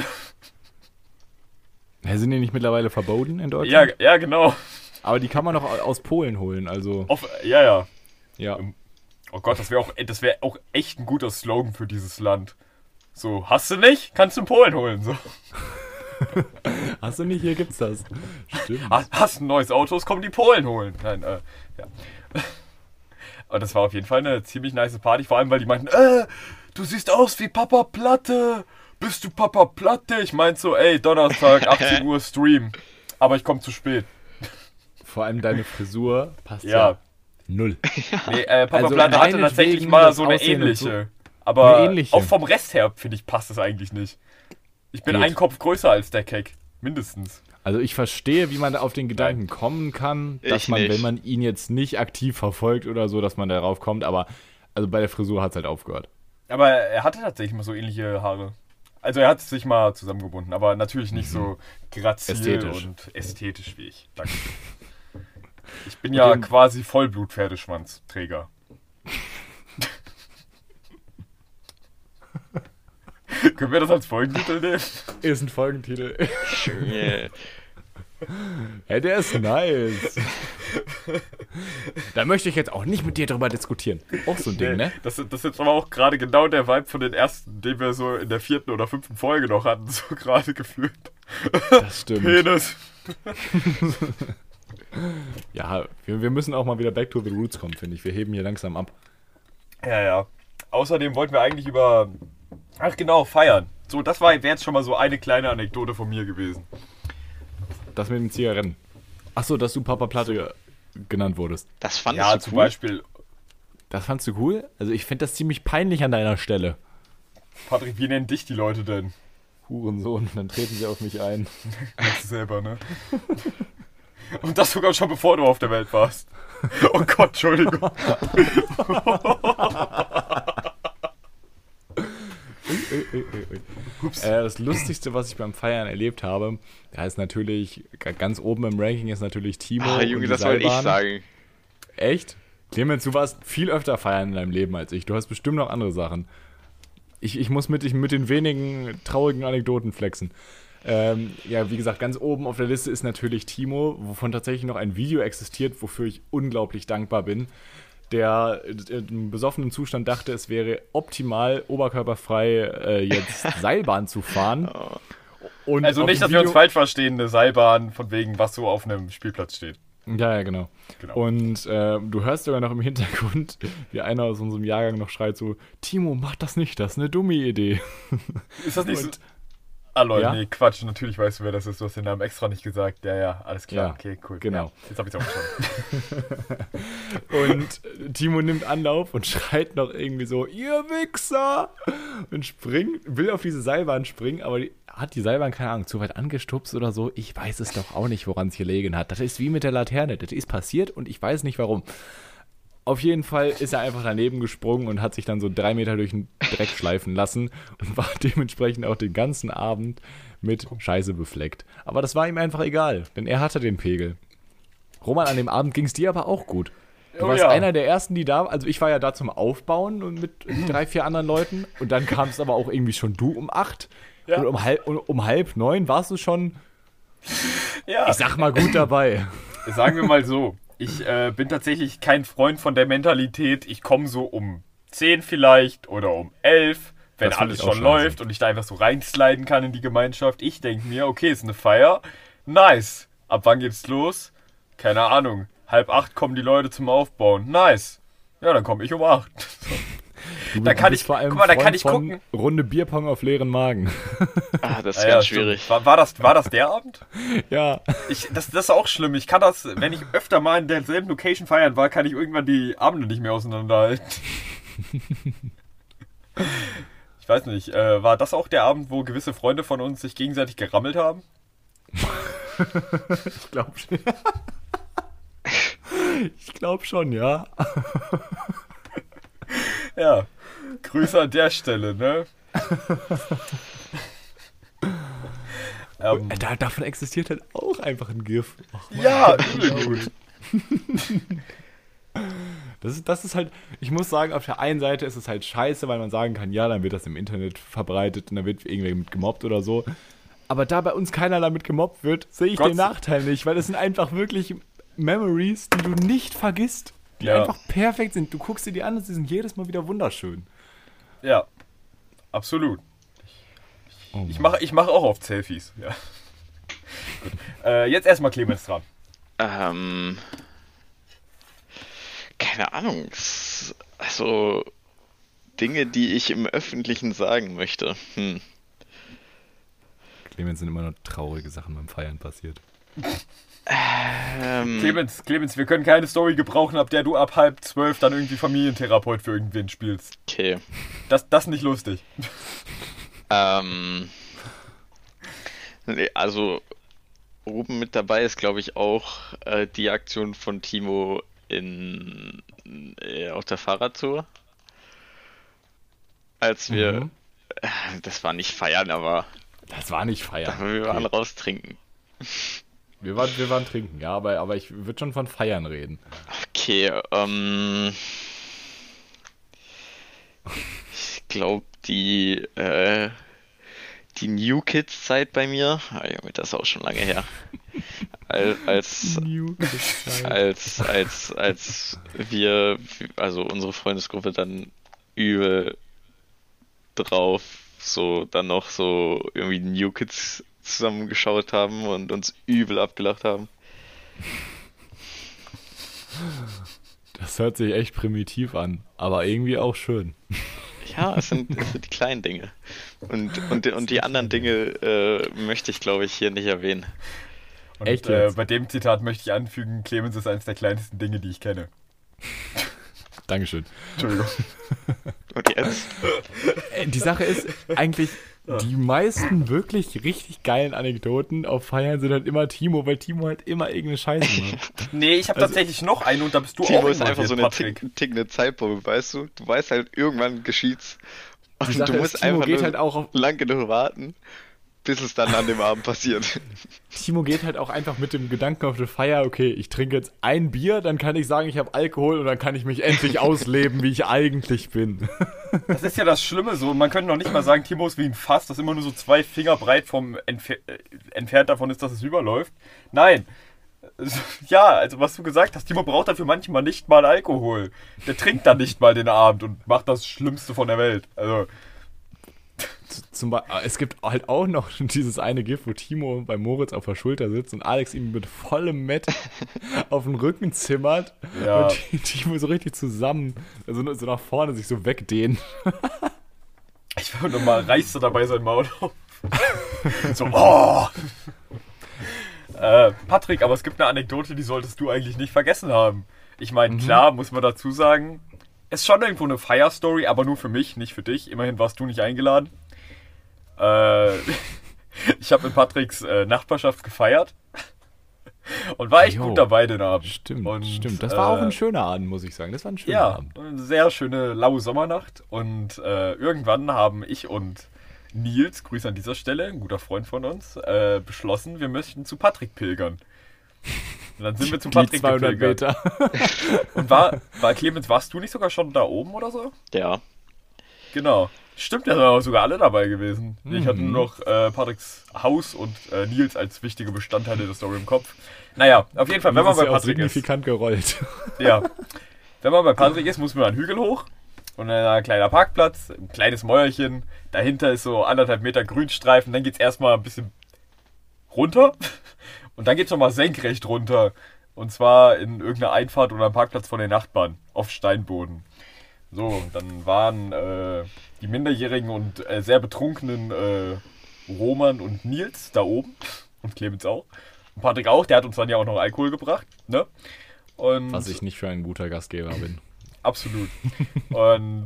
Ja, sind die nicht mittlerweile verboten in Deutschland? Ja, genau. Aber die kann man noch aus Polen holen, also. Ja. Ja. Oh Gott, das wäre auch echt ein guter Slogan für dieses Land. So, hast du nicht? Kannst du in Polen holen. So. Hast du nicht? Hier gibt's das. Stimmt. Hast ein neues Auto, es kommen die Polen holen. Nein, ja. Aber das war auf jeden Fall eine ziemlich nice Party, vor allem, weil die meinten, du siehst aus wie Papa Platte. Bist du Papa Platte? Ich meinte so, ey, Donnerstag, 18 Uhr Stream. Aber ich komme zu spät. Vor allem deine Frisur passt Ja. null. Nee, Papa Also Platte hatte meinetwegen tatsächlich mal das so eine Aussehen und ähnliche. Aber Eine ähnliche. auch vom Rest her, finde ich, passt es eigentlich nicht. Ich bin Geht. einen Kopf größer als der Keck. Mindestens. Also ich verstehe, wie man auf den Gedanken kommen kann, dass Ich man, nicht. wenn man ihn jetzt nicht aktiv verfolgt oder so, dass man darauf kommt, aber also bei der Frisur hat's halt aufgehört. Aber er hatte tatsächlich mal so ähnliche Haare. Also er hat sich mal zusammengebunden, aber natürlich nicht so grazil Ästhetisch. und ästhetisch wie ich. Danke. bin ja quasi Vollblut-Pferdeschwanzträger. Können wir das als Folgentitel nehmen? Ist ein Folgentitel. Yeah. Hey, der ist nice. Da möchte ich jetzt auch nicht mit dir drüber diskutieren. Auch so ein Ding, ne? Das ist jetzt aber auch gerade genau der Vibe von den ersten, den wir so in der 4. oder 5. Folge noch hatten, so gerade gefühlt. Das stimmt. Penis. Ja, wir müssen auch mal wieder back to the roots kommen, finde ich. Wir heben hier langsam ab. Ja. Außerdem wollten wir eigentlich über... Ach genau, feiern. So, das wäre jetzt schon mal so eine kleine Anekdote von mir gewesen. Das mit den Zigaretten. Achso, dass du Papa Platte genannt wurdest. Das fandest du zum cool? Beispiel... Das fandst du cool? Also ich finde das ziemlich peinlich an deiner Stelle. Patrick, wie nennen dich die Leute denn? Hurensohn, dann treten sie auf mich ein. Weißt du selber, ne? Und das sogar schon bevor du auf der Welt warst. Oh Gott, Entschuldigung. Das Lustigste, was ich beim Feiern erlebt habe, da ist natürlich, ganz oben im Ranking ist natürlich Timo. Ah, Junge, das wollte ich sagen. Echt? Clemens, du warst viel öfter feiern in deinem Leben als ich. Du hast bestimmt noch andere Sachen. Ich muss mit den wenigen traurigen Anekdoten flexen. Ja, wie gesagt, ganz oben auf der Liste ist natürlich Timo, wovon tatsächlich noch ein Video existiert, wofür ich unglaublich dankbar bin. Der im besoffenen Zustand dachte, es wäre optimal, oberkörperfrei jetzt Seilbahn zu fahren. Und also nicht, dass wir uns falsch verstehen, eine Seilbahn von wegen, was so auf einem Spielplatz steht. Ja, genau. Und du hörst sogar noch im Hintergrund, wie einer aus unserem Jahrgang noch schreit so, Timo, mach das nicht, das ist eine dumme Idee. Ist das nicht so... Ah, Leute, ja? Nee, Quatsch, natürlich weißt du, wer das ist. Du hast den Namen extra nicht gesagt. Ja, alles klar. Ja, okay, cool. genau. Ja, jetzt hab ich's auch verstanden. Und Timo nimmt Anlauf und schreit noch irgendwie so, ihr Wichser! Und will auf diese Seilbahn springen, aber hat die Seilbahn, keine Ahnung, zu weit angestupst oder so. Ich weiß es doch auch nicht, woran es gelegen hat. Das ist wie mit der Laterne. Das ist passiert und ich weiß nicht, warum. Auf jeden Fall ist er einfach daneben gesprungen und hat sich dann so 3 Meter durch den Dreck schleifen lassen und war dementsprechend auch den ganzen Abend mit Scheiße befleckt. Aber das war ihm einfach egal, denn er hatte den Pegel. Roman, an dem Abend ging es dir aber auch gut. Du warst einer der Ersten, die da... Also ich war ja da zum Aufbauen und mit 3, 4 anderen Leuten. Und dann kamst aber auch irgendwie schon du um 8. Ja. Und um halb 9 warst du schon... Ja. Ich sag mal gut dabei. Sagen wir mal so. Ich bin tatsächlich kein Freund von der Mentalität, ich komme so um 10 vielleicht oder um 11, wenn alles schon läuft und ich da einfach so reinsliden kann in die Gemeinschaft. Ich denke mir, okay, ist eine Feier, nice. Ab wann geht's los? Keine Ahnung. 7:30 kommen die Leute zum Aufbauen. Nice. Ja, dann komme ich um 8. Da kann ich gucken. Runde Bierpong auf leeren Magen. Ah, das ist ganz schwierig. War das der Abend? Ja. Das ist auch schlimm. Ich kann das, wenn ich öfter mal in derselben Location feiern war, kann ich irgendwann die Abende nicht mehr auseinanderhalten. Ich weiß nicht, war das auch der Abend, wo gewisse Freunde von uns sich gegenseitig gerammelt haben? Ich glaube schon. Ich glaube schon, ja. Ja, Grüße an der Stelle, ne? Davon existiert halt auch einfach ein GIF. Ja, gut. Das ist halt, ich muss sagen, auf der einen Seite ist es halt scheiße, weil man sagen kann, ja, dann wird das im Internet verbreitet und dann wird irgendwer mit gemobbt oder so. Aber da bei uns keiner damit gemobbt wird, sehe ich den Nachteil nicht, weil es sind einfach wirklich Memories, die du nicht vergisst. Die einfach perfekt sind. Du guckst dir die an und sie sind jedes Mal wieder wunderschön. Ja, absolut. Ich mach auch oft Selfies. Ja. Gut. Jetzt erstmal Clemens dran. Keine Ahnung. Also, Dinge, die ich im Öffentlichen sagen möchte. Clemens, sind immer nur traurige Sachen beim Feiern passiert. Clemens, wir können keine Story gebrauchen, ab der du ab 11:30 dann irgendwie Familientherapeut für irgendwen spielst. Okay. Das ist nicht lustig. Nee, also oben mit dabei ist, glaube ich, auch die Aktion von Timo auf der Fahrradtour. Als wir, das war nicht feiern, aber... Das war nicht feiern. Wir waren raus trinken. Wir waren trinken, ja, aber ich würde schon von Feiern reden. Okay, ich glaube, die New Kids-Zeit bei mir, das ist auch schon lange her, als, als wir, also unsere Freundesgruppe dann übel drauf, so dann noch so irgendwie New Kids zusammengeschaut haben und uns übel abgelacht haben. Das hört sich echt primitiv an, aber irgendwie auch schön. Ja, es sind die kleinen Dinge. Und die anderen Dinge möchte ich, glaube ich, hier nicht erwähnen. Und Echt jetzt? bei dem Zitat möchte ich anfügen, Clemens ist eines der kleinsten Dinge, die ich kenne. Dankeschön. Entschuldigung. Und jetzt? Die Sache ist eigentlich, die meisten wirklich richtig geilen Anekdoten auf Feiern sind halt immer Timo, weil Timo halt immer irgendeine Scheiße macht. Nee, ich habe tatsächlich noch einen und da bist du Timo auch ist einfach so eine Patrick. tickende Zeitbombe, weißt du? Du weißt halt, irgendwann geschieht's. Die Und Sache du ist, musst Timo einfach geht nur halt auch auf, lang genug warten, bis es dann an dem Abend passiert. Timo geht halt auch einfach mit dem Gedanken auf die Feier, okay, ich trinke jetzt ein Bier, dann kann ich sagen, ich habe Alkohol und dann kann ich mich endlich ausleben, wie ich eigentlich bin. Das ist ja das Schlimme so. Man könnte noch nicht mal sagen, Timo ist wie ein Fass, das immer nur so 2 Finger breit entfernt davon ist, dass es überläuft. Nein. Ja, also was du gesagt hast, Timo braucht dafür manchmal nicht mal Alkohol. Der trinkt dann nicht mal den Abend und macht das Schlimmste von der Welt. Also. Es gibt halt auch noch dieses eine GIF, wo Timo bei Moritz auf der Schulter sitzt und Alex ihm mit vollem Met auf den Rücken zimmert Ja. und Timo so richtig zusammen, also so nach vorne sich so wegdehnt. Ich will nochmal, reißt er dabei sein Maul auf. So, oh! Patrick, aber es gibt eine Anekdote, die solltest du eigentlich nicht vergessen haben. Ich meine, klar, muss man dazu sagen, ist schon irgendwo eine Fire-Story, aber nur für mich, nicht für dich. Immerhin warst du nicht eingeladen. Ich habe in Patricks Nachbarschaft gefeiert und war echt gut dabei den Abend. Stimmt. Das war auch ein schöner Abend, muss ich sagen. Das war ein schöner Ja, Abend. eine sehr schöne laue Sommernacht und irgendwann haben ich und Nils, Grüße an dieser Stelle, ein guter Freund von uns, beschlossen, wir möchten zu Patrick pilgern. Und dann sind wir zu Die Patrick 200 gepilgert. Meter. Und war Clemens, warst du nicht sogar schon da oben oder so? Ja. Genau. Stimmt, da sind sogar alle dabei gewesen. Ich hatte nur noch Patricks Haus und Nils als wichtige Bestandteile der Story im Kopf. Naja, auf jeden Fall, wenn man bei Patrick ist. Signifikant gerollt. Ja. Wenn man bei Patrick ist, muss man einen Hügel hoch. Und ein kleiner Parkplatz, ein kleines Mäuerchen. Dahinter ist so 1,5 Meter Grünstreifen. Dann geht's erstmal ein bisschen runter. Und dann geht's nochmal senkrecht runter. Und zwar in irgendeiner Einfahrt oder einem Parkplatz von den Nachbarn. Auf Steinboden. So, dann waren die minderjährigen und sehr betrunkenen Roman und Nils da oben. Und Clemens auch. Und Patrick auch, der hat uns dann ja auch noch Alkohol gebracht. Ne? Und Was ich nicht für ein guter Gastgeber bin. Absolut. Und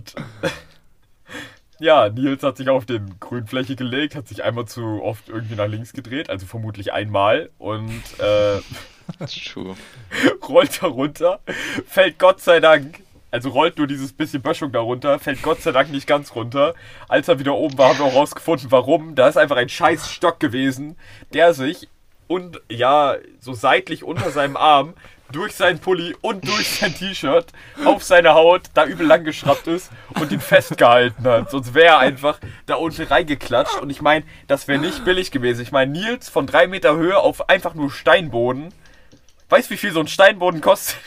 ja, Nils hat sich auf den Grünfläche gelegt, hat sich einmal zu oft irgendwie nach links gedreht, also vermutlich einmal. Und True. rollt da runter, fällt Gott sei Dank, also rollt nur dieses bisschen Böschung da runter, fällt Gott sei Dank nicht ganz runter. Als er wieder oben war, haben wir auch rausgefunden, warum. Da ist einfach ein scheiß Stock gewesen, der sich und ja, so seitlich unter seinem Arm durch seinen Pulli und durch sein T-Shirt auf seine Haut da übel lang geschraubt ist und ihn festgehalten hat. Sonst wäre er einfach da unten reingeklatscht. Und ich meine, das wäre nicht billig gewesen. Ich meine, Nils von 3 Meter Höhe auf einfach nur Steinboden. Weißt du, wie viel so ein Steinboden kostet?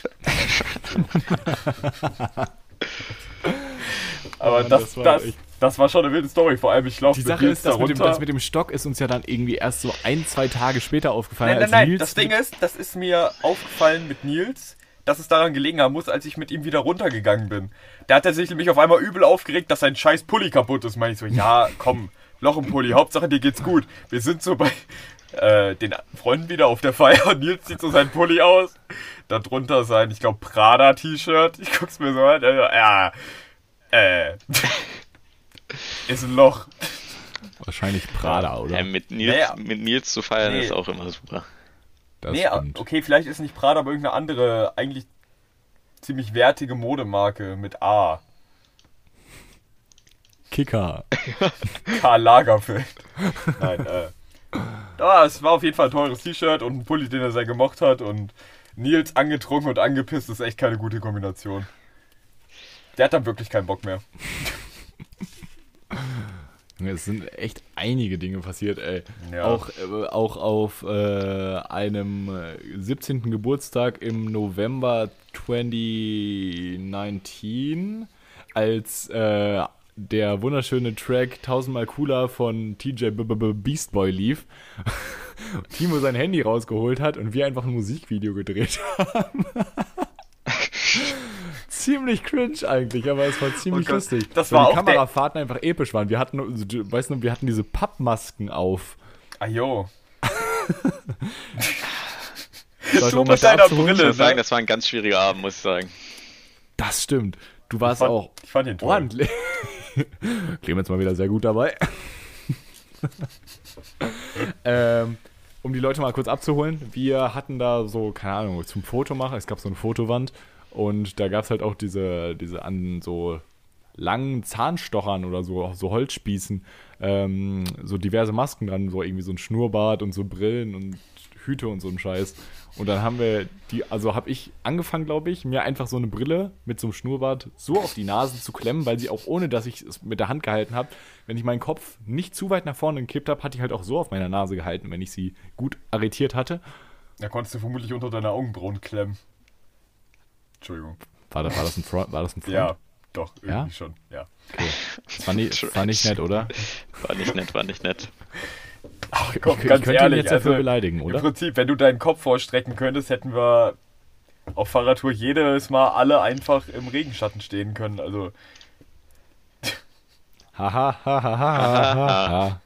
Aber Mann, das war schon eine wilde Story. Vor allem, ich glaube, Die Sache ist, das mit dem Stock ist uns ja dann irgendwie erst so 1-2 Tage später aufgefallen. Nein, das Ding ist, das ist mir aufgefallen mit Nils, dass es daran gelegen haben muss, als ich mit ihm wieder runtergegangen bin. Da hat er sich nämlich auf einmal übel aufgeregt, dass sein scheiß Pulli kaputt ist. Meine ich so, ja, komm, Loch im Pulli, Hauptsache dir geht's gut. Wir sind so bei den Freunden wieder auf der Feier und Nils zieht so seinen Pulli aus. Darunter sein, ich glaube, Prada-T-Shirt. Ich guck's mir so an, ist ein Loch. Wahrscheinlich Prada, oder? Mit Nils zu feiern ist auch immer super. Das stimmt. Okay, vielleicht ist nicht Prada, aber irgendeine andere, eigentlich ziemlich wertige Modemarke mit A. Kicker. Karl Lagerfeld. Nein, Ja, es war auf jeden Fall ein teures T-Shirt und ein Pulli, den er sehr gemocht hat. Und Nils angetrunken und angepisst ist echt keine gute Kombination. Der hat dann wirklich keinen Bock mehr. Es sind echt einige Dinge passiert, ey. Ja. Auch auf einem 17. Geburtstag im November 2019, als der wunderschöne Track 1000-mal cooler von TJ Beast Boy lief, Timo sein Handy rausgeholt hat und wir einfach ein Musikvideo gedreht haben. Ziemlich cringe eigentlich, aber es war ziemlich lustig. Das weil war die auch Kamerafahrten einfach episch waren. Wir hatten, weißt du, wir hatten diese Pappmasken auf. Ah jo. Leute, Du um mit das deiner abzuholen, Ich Brille, muss sagen, ne? das war ein ganz schwieriger Abend, muss ich sagen. Das stimmt. Du warst auch Ich fand ihn toll. ordentlich. Clemens mal wieder sehr gut dabei. Um die Leute mal kurz abzuholen, wir hatten da so, keine Ahnung, zum Fotomachen, es gab so eine Fotowand und da gab es halt auch diese an so langen Zahnstochern oder so Holzspießen, so diverse Masken dran, so irgendwie so ein Schnurrbart und so Brillen und Hüte und so ein Scheiß. Und dann haben wir habe ich angefangen, glaube ich, mir einfach so eine Brille mit so einem Schnurrbart so auf die Nase zu klemmen, weil sie auch ohne, dass ich es mit der Hand gehalten habe, wenn ich meinen Kopf nicht zu weit nach vorne gekippt habe, hatte ich halt auch so auf meiner Nase gehalten, wenn ich sie gut arretiert hatte. Da konntest du vermutlich unter deine Augenbrauen klemmen. Entschuldigung. War das ein Front? Ja, doch, irgendwie Ja? schon, ja. Okay. Das war nicht nett, oder? War nicht nett. Ach Ich komm, könnte ganz ihn ehrlich, jetzt dafür also beleidigen, im oder? Prinzip, wenn du deinen Kopf vorstrecken könntest, hätten wir auf Fahrradtour jedes Mal alle einfach im Regenschatten stehen können, also Hahaha.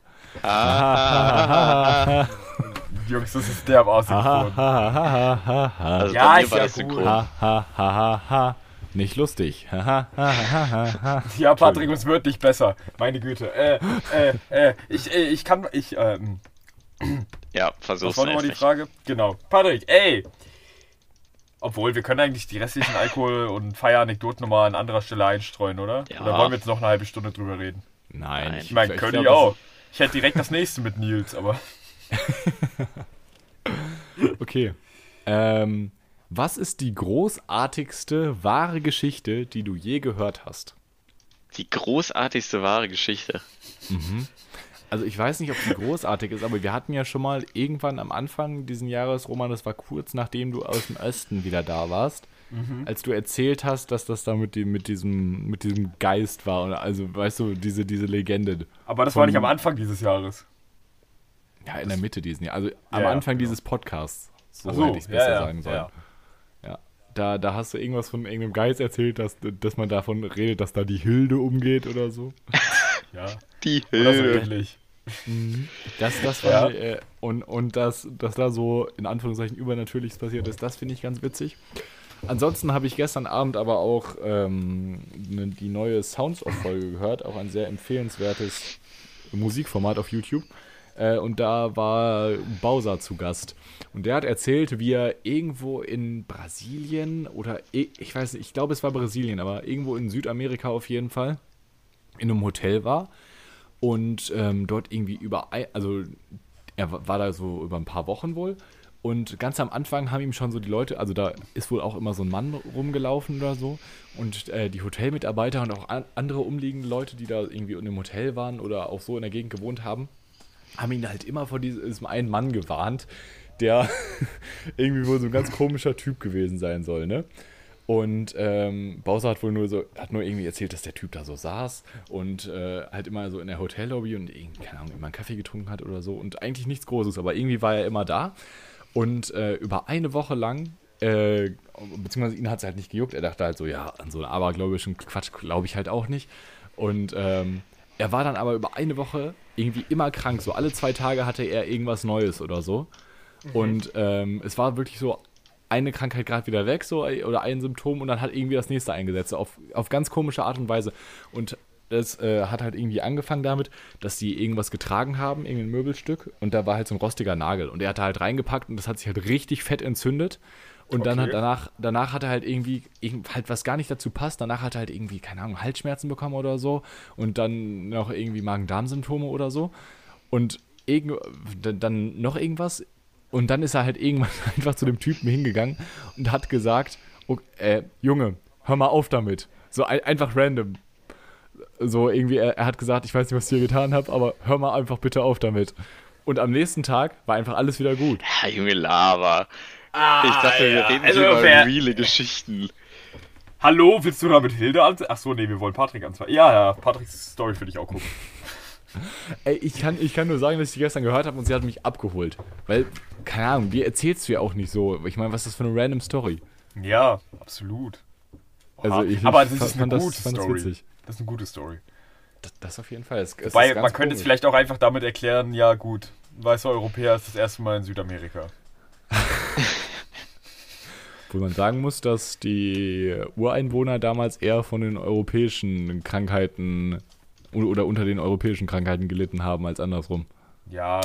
Jungs, das ist derb ausgefunden. Also Ja, bei mir ist war ja das cool. Synchron. Nicht lustig. Ja, Patrick, uns wird nicht besser. Meine Güte. Ja, Was versuch's war nochmal die einfach. Frage? Genau. Patrick, ey! Obwohl, wir können eigentlich die restlichen Alkohol- und Feieranekdoten nochmal an anderer Stelle einstreuen, oder? Ja. Oder wollen wir jetzt noch eine halbe Stunde drüber reden? Nein. Ich meine, können die glaub, auch. Ich hätte direkt das nächste mit Nils, aber... Okay. Was ist die großartigste wahre Geschichte, die du je gehört hast? Die großartigste wahre Geschichte. Also ich weiß nicht, ob sie großartig ist, aber wir hatten ja schon mal irgendwann am Anfang diesen Jahres, Roman, das war kurz nachdem du aus dem Osten wieder da warst, als du erzählt hast, dass das da mit diesem Geist war. Also weißt du, diese Legende. Aber das war nicht am Anfang dieses Jahres. Ja, in der Mitte diesen Jahr. Also am Ja, Anfang genau. dieses Podcasts. So Ach so, hätte ich es besser ja, sagen sollen. ja. Ja. Da hast du irgendwas von irgendeinem Geist erzählt, dass man davon redet, dass da die Hilde umgeht oder so. Ja. Die Oder so Höhe. ähnlich. Das Ja. fand ich, und dass da so in Anführungszeichen Übernatürliches passiert ist, das finde ich ganz witzig. Ansonsten habe ich gestern Abend aber auch die neue Sounds of Folge gehört, auch ein sehr empfehlenswertes Musikformat auf YouTube. Und da war Bowser zu Gast. Und der hat erzählt, wie er irgendwo in Brasilien oder ich weiß nicht, ich glaube es war Brasilien, aber irgendwo in Südamerika auf jeden Fall in einem Hotel war und dort irgendwie also er war da so über ein paar Wochen wohl und ganz am Anfang haben ihm schon so die Leute, also da ist wohl auch immer so ein Mann rumgelaufen oder so und die Hotelmitarbeiter und auch andere umliegende Leute, die da irgendwie in einem Hotel waren oder auch so in der Gegend gewohnt haben ihn halt immer vor diesem einen Mann gewarnt, der irgendwie wohl so ein ganz komischer Typ gewesen sein soll, ne? Und Bowser hat nur irgendwie erzählt, dass der Typ da so saß und halt immer so in der Hotellobby und keine Ahnung, immer einen Kaffee getrunken hat oder so und eigentlich nichts Großes, aber irgendwie war er immer da und über eine Woche lang, beziehungsweise ihn hat es halt nicht gejuckt, er dachte halt so, ja, an so einen abergläubischen Quatsch glaube ich halt auch nicht und er war dann aber über eine Woche irgendwie immer krank, so alle 2 Tage hatte er irgendwas Neues oder so und es war wirklich so, eine Krankheit gerade wieder weg, so, oder ein Symptom und dann hat irgendwie das nächste eingesetzt, so auf ganz komische Art und Weise. Und das hat halt irgendwie angefangen damit, dass die irgendwas getragen haben, irgendein Möbelstück, und da war halt so ein rostiger Nagel. Und er hat da halt reingepackt und das hat sich halt richtig fett entzündet. Und dann Okay. hat danach hat er halt irgendwie halt was gar nicht dazu passt, danach hat er halt irgendwie, keine Ahnung, Halsschmerzen bekommen oder so und dann noch irgendwie Magen-Darm-Symptome oder so. Und dann noch irgendwas und dann ist er halt irgendwann einfach zu dem Typen hingegangen und hat gesagt, okay, Junge, hör mal auf damit. So einfach random. So irgendwie, er hat gesagt, ich weiß nicht, was ich hier getan habe, aber hör mal einfach bitte auf damit. Und am nächsten Tag war einfach alles wieder gut. Ja, Junge, Lava. Ich dachte, wir reden hier über reale Geschichten. Hallo, willst du da mit Hilde anfangen? Achso, nee, wir wollen Patrick anfangen. Ja, Patricks Story finde ich auch gucken. Ey, ich kann nur sagen, dass ich die gestern gehört habe und sie hat mich abgeholt. Weil, keine Ahnung, die erzählst du ja auch nicht so. Ich meine, was ist das für eine random Story? Ja, absolut. Also aber das ist eine gute Story. Story. Das ist eine gute Story. Das auf jeden Fall. Wobei, man könnte es vielleicht auch einfach damit erklären, ja gut, weißer Europäer ist das erste Mal in Südamerika. Wo man sagen muss, dass die Ureinwohner damals eher von den europäischen Krankheiten oder unter den europäischen Krankheiten gelitten haben als andersrum. Ja.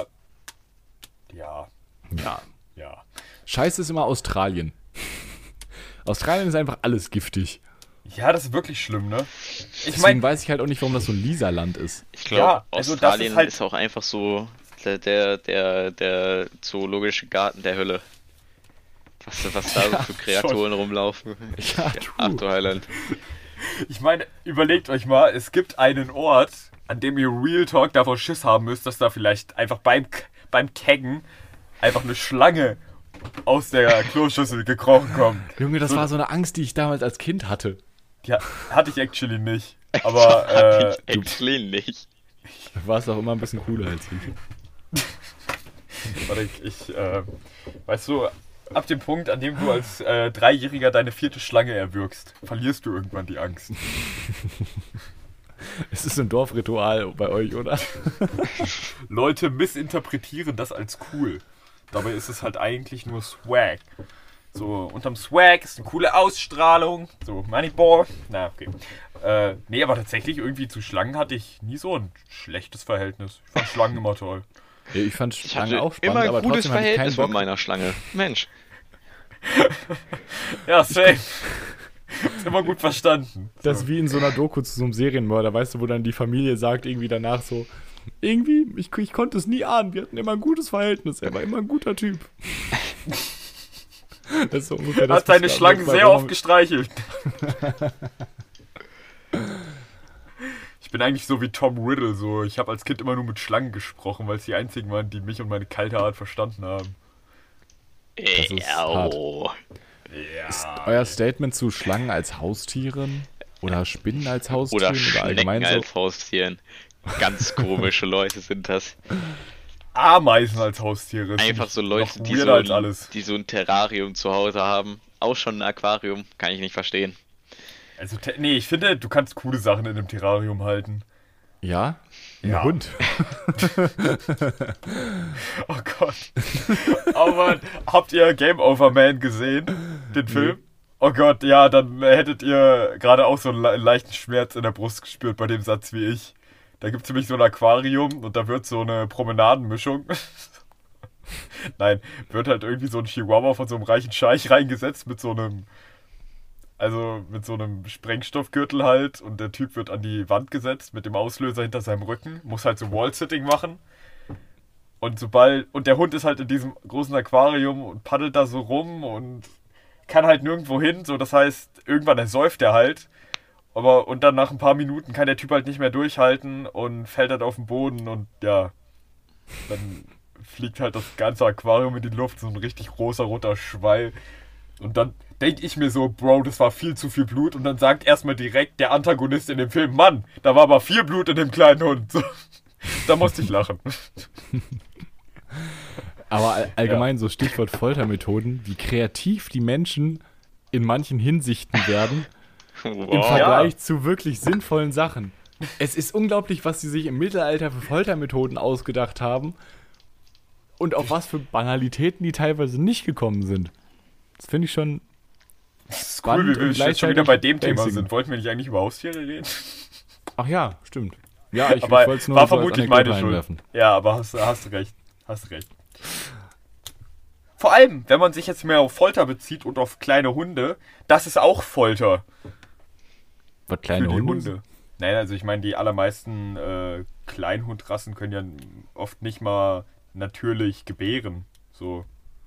Scheiße ist immer Australien ist einfach alles giftig. Ja, das ist wirklich schlimm, ne? Deswegen weiß ich halt auch nicht, warum das so ein Lisa-Land ist. Ich glaube, Ja, also Australien das ist halt- ist auch einfach so der zoologische Garten der Hölle. Was da so für Kreaturen rumlaufen. Ja, Ach du Heiland. Ich meine, überlegt euch mal, es gibt einen Ort, an dem ihr Real Talk davor Schiss haben müsst, dass da vielleicht einfach beim Keggen einfach eine Schlange aus der Kloschüssel gekrochen kommt. Junge, das war so eine Angst, die ich damals als Kind hatte. Ja, hatte ich actually nicht. Aber, Actually nicht. Du warst auch immer ein bisschen cooler als ich. warte, weißt du, ab dem Punkt, an dem du als Dreijähriger deine 4. Schlange erwürgst, verlierst du irgendwann die Angst. Es ist ein Dorfritual bei euch, oder? Leute missinterpretieren das als cool. Dabei ist es halt eigentlich nur Swag. So, unterm Swag ist eine coole Ausstrahlung. So, Moneyball. Na, okay. Nee, aber tatsächlich irgendwie zu Schlangen hatte ich nie so ein schlechtes Verhältnis. Ich fand Schlangen immer toll. Ja, ich fand Ich Schlangen hatte auch spannend, immer ein aber gutes trotzdem hatte ich keinen Verhältnis mit Bock. meiner Schlange. Mensch. Ja, safe. Ist immer gut verstanden. Das ist wie in so einer Doku zu so einem Serienmörder, weißt du, wo dann die Familie sagt irgendwie danach so, irgendwie, ich konnte es nie ahnen, wir hatten immer ein gutes Verhältnis, er war immer ein guter Typ. Das ist so ungefähr das. Hat seine was Schlangen bei sehr Roma- oft gestreichelt. Ich bin eigentlich so wie Tom Riddle, so. Ich habe als Kind immer nur mit Schlangen gesprochen, weil es die einzigen waren, die mich und meine kalte Art verstanden haben. Das ist hart. Ist euer Statement zu Schlangen als Haustieren oder Spinnen als Haustieren Oder oder Schnecken allgemein so? als Haustieren. Ganz komische Leute sind das. Ameisen als Haustiere. ist Einfach so Leute, noch die weirder als alles. die so ein Terrarium zu Hause haben. Auch schon ein Aquarium. Kann ich nicht verstehen. Also, nee, ich finde, du kannst coole Sachen in einem Terrarium halten. Ja? Ein Ja. Hund. Oh Gott. Oh Mann, habt ihr Game Over Man gesehen? Den Film? Oh Gott, ja, dann hättet ihr gerade auch so einen leichten Schmerz in der Brust gespürt bei dem Satz wie ich. Da gibt es nämlich so ein Aquarium und da wird so eine Promenadenmischung. Nein, wird halt irgendwie so ein Chihuahua von so einem reichen Scheich reingesetzt mit so einem Sprengstoffgürtel halt und der Typ wird an die Wand gesetzt mit dem Auslöser hinter seinem Rücken, muss halt so Wall-Sitting machen. Und der Hund ist halt in diesem großen Aquarium und paddelt da so rum und kann halt nirgendwo hin, so das heißt, irgendwann ersäuft er halt. Und dann nach ein paar Minuten kann der Typ halt nicht mehr durchhalten und fällt halt auf den Boden und ja, dann fliegt halt das ganze Aquarium in die Luft, so ein richtig großer roter Schwall. Und dann denke ich mir so, Bro, das war viel zu viel Blut. Und dann sagt erstmal direkt der Antagonist in dem Film, Mann, da war aber viel Blut in dem kleinen Hund. So, da musste ich lachen. Aber allgemein so Stichwort Foltermethoden, wie kreativ die Menschen in manchen Hinsichten werden im Wow. Vergleich zu wirklich sinnvollen Sachen. Es ist unglaublich, was sie sich im Mittelalter für Foltermethoden ausgedacht haben und auf was für Banalitäten die teilweise nicht gekommen sind. Das finde ich schon Das ist spannend cool, wie wir und jetzt schon wieder bei dem Thema beängstigend. sind. Wollten wir nicht eigentlich über Haustiere reden? Ach ja, stimmt. Ja, ich Aber wollte es nur war so als vermutlich Anekdote meine Schuld. einwerfen. Ja, aber hast du recht. Hast recht. Vor allem, wenn man sich jetzt mehr auf Folter bezieht und auf kleine Hunde, das ist auch Folter Was für kleine die Hunde? Hunde. Nein, also ich meine, die allermeisten Kleinhundrassen können ja oft nicht mal natürlich gebären. So.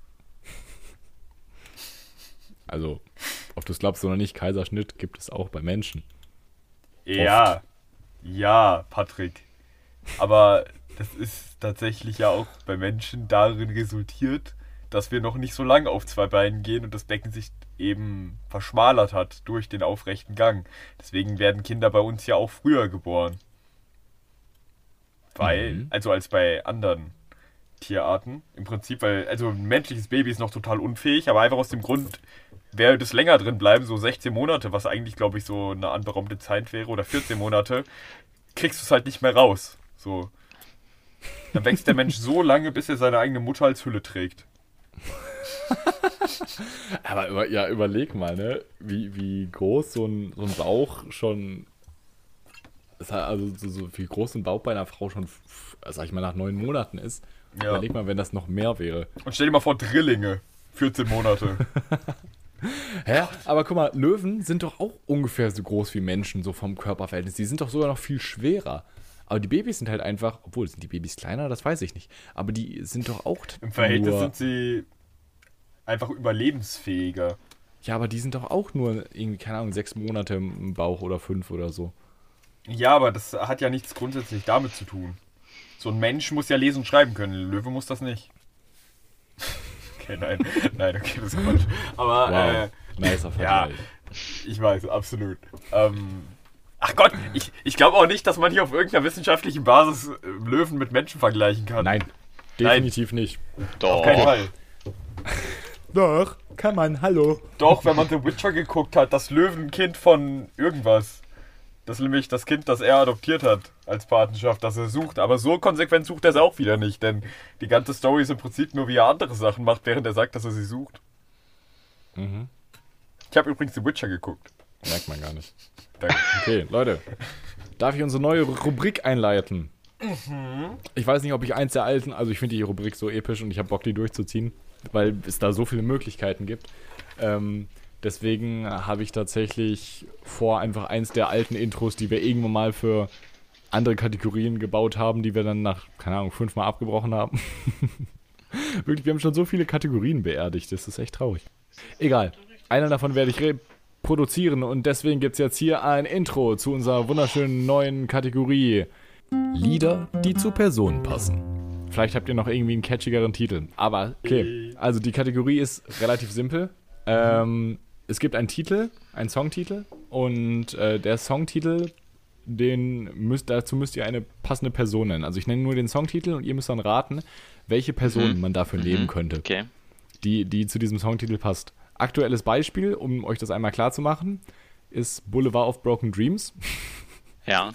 Also, ob du es glaubst oder nicht, Kaiserschnitt gibt es auch bei Menschen. Ja, ja, Patrick. Aber das ist tatsächlich ja auch bei Menschen darin resultiert, dass wir noch nicht so lange auf zwei Beinen gehen und das Becken sich eben verschmalert hat durch den aufrechten Gang. Deswegen werden Kinder bei uns ja auch früher geboren. Weil, also als bei anderen Tierarten, im Prinzip, weil, also ein menschliches Baby ist noch total unfähig, aber einfach aus dem Grund, wäre das länger drin bleiben, so 16 Monate, was eigentlich, glaube ich, so eine anberaumte Zeit wäre, oder 14 Monate, kriegst du es halt nicht mehr raus. So. Dann wächst der Mensch so lange, bis er seine eigene Mutter als Hülle trägt. Aber ja, überleg mal, ne? Wie groß so ein Bauch schon. Also wie groß ein Bauch bei einer Frau schon, sag ich mal, nach 9 Monaten ist. Ja. Überleg mal, wenn das noch mehr wäre. Und stell dir mal vor, Drillinge. 14 Monate. Hä? Aber guck mal, Löwen sind doch auch ungefähr so groß wie Menschen, so vom Körperverhältnis. Die sind doch sogar noch viel schwerer. Aber die Babys sind halt einfach, obwohl, sind die Babys kleiner? Das weiß ich nicht. Aber die sind doch auch Im Verhältnis nur, sind sie einfach überlebensfähiger. ja, aber die sind doch auch nur irgendwie, keine Ahnung, 6 Monate im Bauch oder 5 oder so. Ja, aber das hat ja nichts grundsätzlich damit zu tun. So ein Mensch muss ja lesen und schreiben können. Ein Löwe muss das nicht. Okay, nein. Nein, okay, das ist Quatsch. Aber, Wow, nicer ja, Vergleich. ich weiß, absolut. Ach Gott, ich glaube auch nicht, dass man hier auf irgendeiner wissenschaftlichen Basis Löwen mit Menschen vergleichen kann. Nein, definitiv nicht. Doch. Auf keinen Fall. Doch, kann man, hallo. Doch, wenn man The Witcher geguckt hat, das Löwenkind von irgendwas. Das ist nämlich das Kind, das er adoptiert hat als Patenschaft, das er sucht. Aber so konsequent sucht er es auch wieder nicht, denn die ganze Story ist im Prinzip nur, wie er andere Sachen macht, während er sagt, dass er sie sucht. Mhm. Ich habe übrigens The Witcher geguckt. Merkt man gar nicht. Danke. Okay, Leute. Darf ich unsere neue Rubrik einleiten? Ich weiß nicht, ob ich eins der alten, also ich finde die Rubrik so episch und ich habe Bock, die durchzuziehen, weil es da so viele Möglichkeiten gibt. Deswegen habe ich tatsächlich vor, einfach eins der alten Intros, die wir irgendwann mal für andere Kategorien gebaut haben, die wir dann nach, keine Ahnung, 5 Mal abgebrochen haben. Wirklich, wir haben schon so viele Kategorien beerdigt, das ist echt traurig. Egal, einer davon werde ich reproduzieren und deswegen gibt es jetzt hier ein Intro zu unserer wunderschönen neuen Kategorie Lieder, die zu Personen passen. Vielleicht habt ihr noch irgendwie einen catchigeren Titel, aber okay. Also die Kategorie ist relativ simpel. Es gibt einen Titel, einen Songtitel und der Songtitel, dazu müsst ihr eine passende Person nennen. Also ich nenne nur den Songtitel und ihr müsst dann raten, welche Person man dafür nehmen könnte, Okay. die zu diesem Songtitel passt. Aktuelles Beispiel, um euch das einmal klar zu machen, ist Boulevard of Broken Dreams. Ja.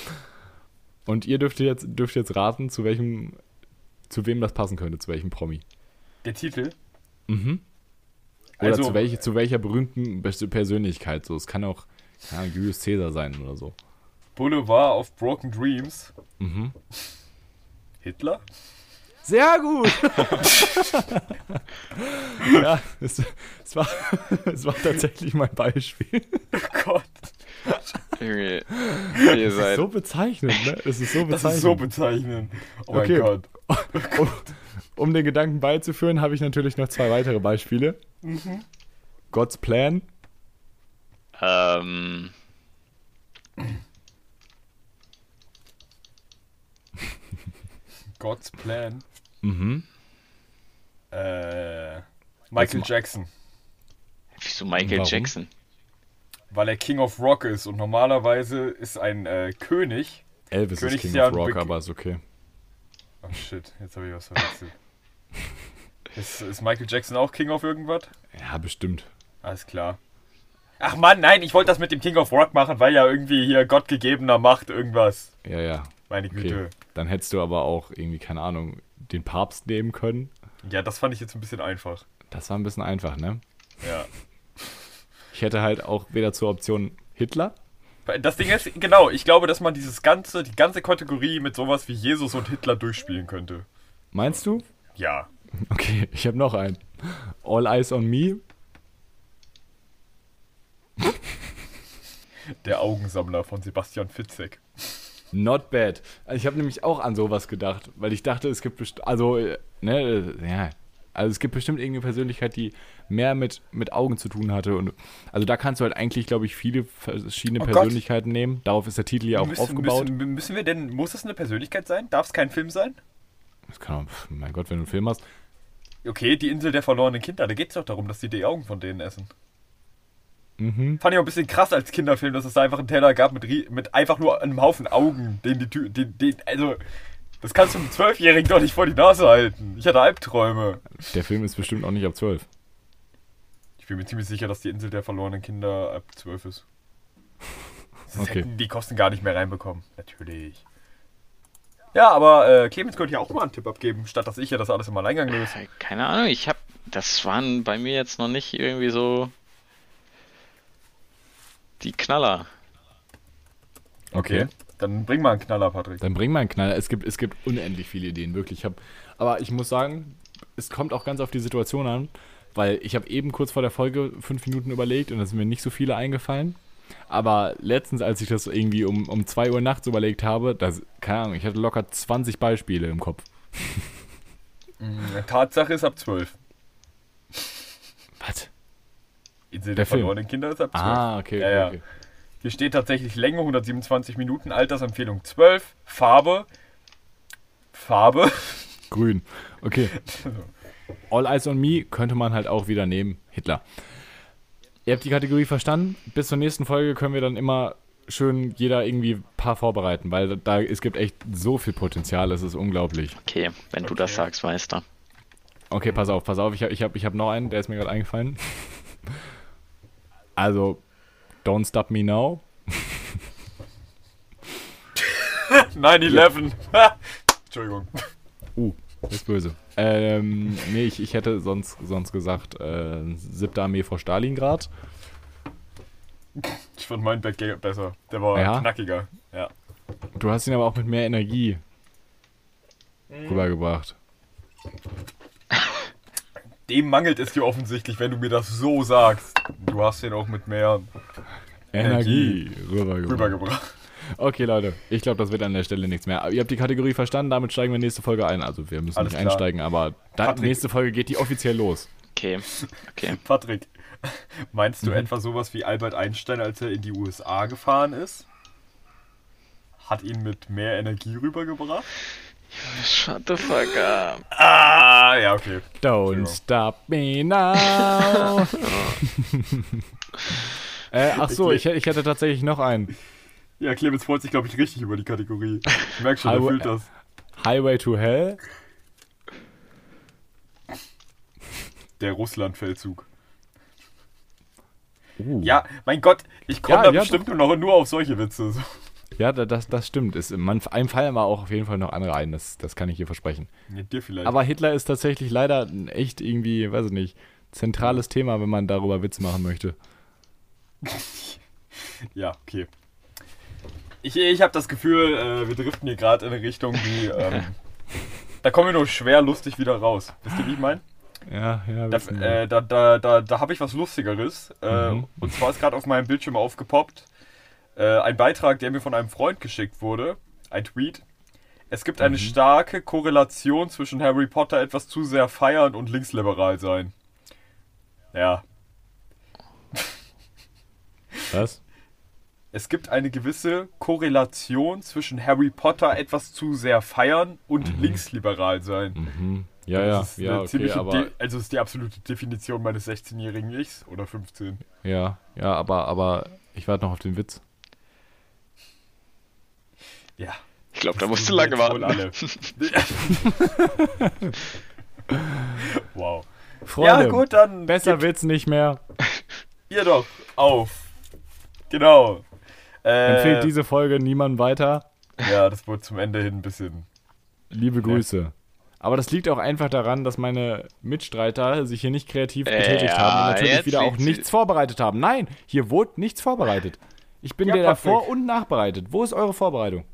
Und ihr dürft jetzt raten, zu wem das passen könnte, zu welchem Promi. Der Titel? Mhm. Oder Also- zu welcher berühmten Persönlichkeit. So, es kann auch Julius Caesar sein oder so. Boulevard of Broken Dreams. Mhm. Hitler? Sehr gut! Ja, es war tatsächlich mein Beispiel. Oh Gott. Ihr Das ist seid. so bezeichnend, ne? Das ist so Das bezeichnend. ist so bezeichnend. Oh mein Okay. Gott. Um den Gedanken beizuführen, habe ich natürlich noch 2 weitere Beispiele. God's Plan. God's Plan. Mhm. Michael Jackson. Wieso Michael Warum? Jackson? Weil er King of Rock ist und normalerweise ist ein König. Elvis König ist King ist ja of Rock, ein aber ist okay. Oh shit, jetzt habe ich was verwechselt. Ist Michael Jackson auch King of irgendwas? Ja, bestimmt. Alles klar. Ach Mann, nein, ich wollte das mit dem King of Rock machen, weil ja irgendwie hier gottgegebener Macht irgendwas. Ja. Meine Güte. Okay. Dann hättest du aber auch irgendwie, keine Ahnung, den Papst nehmen können. Ja, das fand ich jetzt ein bisschen einfach. Das war ein bisschen einfach, ne? Ja. Ich hätte halt auch weder zur Option Hitler. Das Ding ist, genau, ich glaube, dass man die ganze Kategorie mit sowas wie Jesus und Hitler durchspielen könnte. Meinst du? Ja. Okay, ich habe noch einen. All Eyes on Me. Der Augensammler von Sebastian Fitzek. Not bad. Also ich habe nämlich auch an sowas gedacht, weil ich dachte, es gibt bestimmt, also es gibt bestimmt irgendeine Persönlichkeit, die mehr mit Augen zu tun hatte. Und also da kannst du halt eigentlich, glaube ich, viele verschiedene Persönlichkeiten nehmen. Darauf ist der Titel ja auch aufgebaut. Müssen wir denn, muss es eine Persönlichkeit sein? Darf es kein Film sein? Das kann auch, mein Gott, wenn du einen Film hast. Okay, die Insel der verlorenen Kinder, da geht es doch darum, dass die Augen von denen essen. Mhm. Fand ich auch ein bisschen krass als Kinderfilm, dass es da einfach einen Teller gab mit einfach nur einem Haufen Augen, also, das kannst du einem 12-Jährigen doch nicht vor die Nase halten. Ich hatte Albträume. Der Film ist bestimmt auch nicht ab 12. Ich bin mir ziemlich sicher, dass die Insel der verlorenen Kinder ab 12 ist. Das Okay. hätten die Kosten gar nicht mehr reinbekommen. Natürlich. Ja, aber Clemens könnte ja auch mal einen Tipp abgeben, statt dass ich ja das alles im Alleingang löse. Keine Ahnung, das waren bei mir jetzt noch nicht irgendwie so die Knaller. Okay. Dann bring mal einen Knaller, Patrick. Dann bring mal einen Knaller. Es gibt unendlich viele Ideen, wirklich. Aber ich muss sagen, es kommt auch ganz auf die Situation an, weil ich habe eben kurz vor der Folge 5 Minuten überlegt und da sind mir nicht so viele eingefallen. Aber letztens, als ich das irgendwie um 2 Uhr nachts überlegt habe, keine Ahnung, ich hatte locker 20 Beispiele im Kopf. Tatsache ist ab 12. Was? Insel Der der Film. verlorenen Kinder ist ab 12. Ah, okay, Ja. okay. Hier steht tatsächlich Länge 127 Minuten, Altersempfehlung 12, Farbe. Grün. Okay. All Eyes on Me könnte man halt auch wieder nehmen. Hitler. Ihr habt die Kategorie verstanden. Bis zur nächsten Folge können wir dann immer schön jeder irgendwie ein paar vorbereiten, weil es gibt echt so viel Potenzial, es ist unglaublich. Okay, wenn du das sagst, Meister. Okay, pass auf. Ich hab noch einen, der ist mir gerade eingefallen. Also, Don't Stop Me Now. 9/11. Entschuldigung. Das ist böse. Nee, ich hätte sonst gesagt, 7. Armee vor Stalingrad. Ich fand meinen Back besser. Der war knackiger. Ja. Du hast ihn aber auch mit mehr Energie rübergebracht. Dem mangelt es dir offensichtlich, wenn du mir das so sagst. Du hast ihn auch mit mehr Energie rübergebracht. Okay, Leute, ich glaube, das wird an der Stelle nichts mehr. Ihr habt die Kategorie verstanden, damit steigen wir nächste Folge ein. Also wir müssen Alles nicht klar. einsteigen, aber nächste Folge geht die offiziell los. Okay. Patrick, meinst du etwa sowas wie Albert Einstein, als er in die USA gefahren ist? Hat ihn mit mehr Energie rübergebracht? Shut the fuck up. Ah, ja, okay. Don't stop me now. Ach so, ich hätte tatsächlich noch einen. Ja, Clemens freut sich, glaube ich, richtig über die Kategorie. Ich merke schon, er fühlt das. Highway to Hell. Der Russland-Feldzug. Ja, Ja, mein Gott, ich komme Ja, da bestimmt nur auf solche Witze. ja, das stimmt. Einem fallen aber auch auf jeden Fall noch andere ein, das kann ich hier versprechen. Ja, dir vielleicht. Aber Hitler ist tatsächlich leider ein echt irgendwie, weiß ich nicht, zentrales Thema, wenn man darüber Witz machen möchte. Ja, okay. Ich habe das Gefühl, wir driften hier gerade in eine Richtung, die, da kommen wir nur schwer lustig wieder raus. Wisst ihr, wie ich meine? Ja, Da habe ich was Lustigeres. Und zwar ist gerade auf meinem Bildschirm aufgepoppt ein Beitrag, der mir von einem Freund geschickt wurde. Ein Tweet. Es gibt eine starke Korrelation zwischen Harry Potter etwas zu sehr feiern und linksliberal sein. Ja. Was? Es gibt eine gewisse Korrelation zwischen Harry Potter etwas zu sehr feiern und linksliberal sein. Mhm. Ja, Das ist eine okay, ziemliche aber... also ist die absolute Definition meines 16-jährigen Ichs oder 15. Ja, aber ich warte noch auf den Witz. Ja. Ich glaube, da Das musst du sind lange jetzt wohl warten. alle. Wow. Freunde, Ja, gut, dann besser wird's nicht mehr. ihr doch auf. Genau. Empfehlt diese Folge niemandem weiter. Ja, das wurde zum Ende hin ein bisschen. Liebe Grüße. Aber das liegt auch einfach daran, dass meine Mitstreiter sich hier nicht kreativ betätigt haben und natürlich jetzt wieder auch liegt sie- nichts vorbereitet haben. Nein, hier wurde nichts vorbereitet. Ich bin Ja, der Patrick. davor und nachbereitet. Wo ist eure Vorbereitung?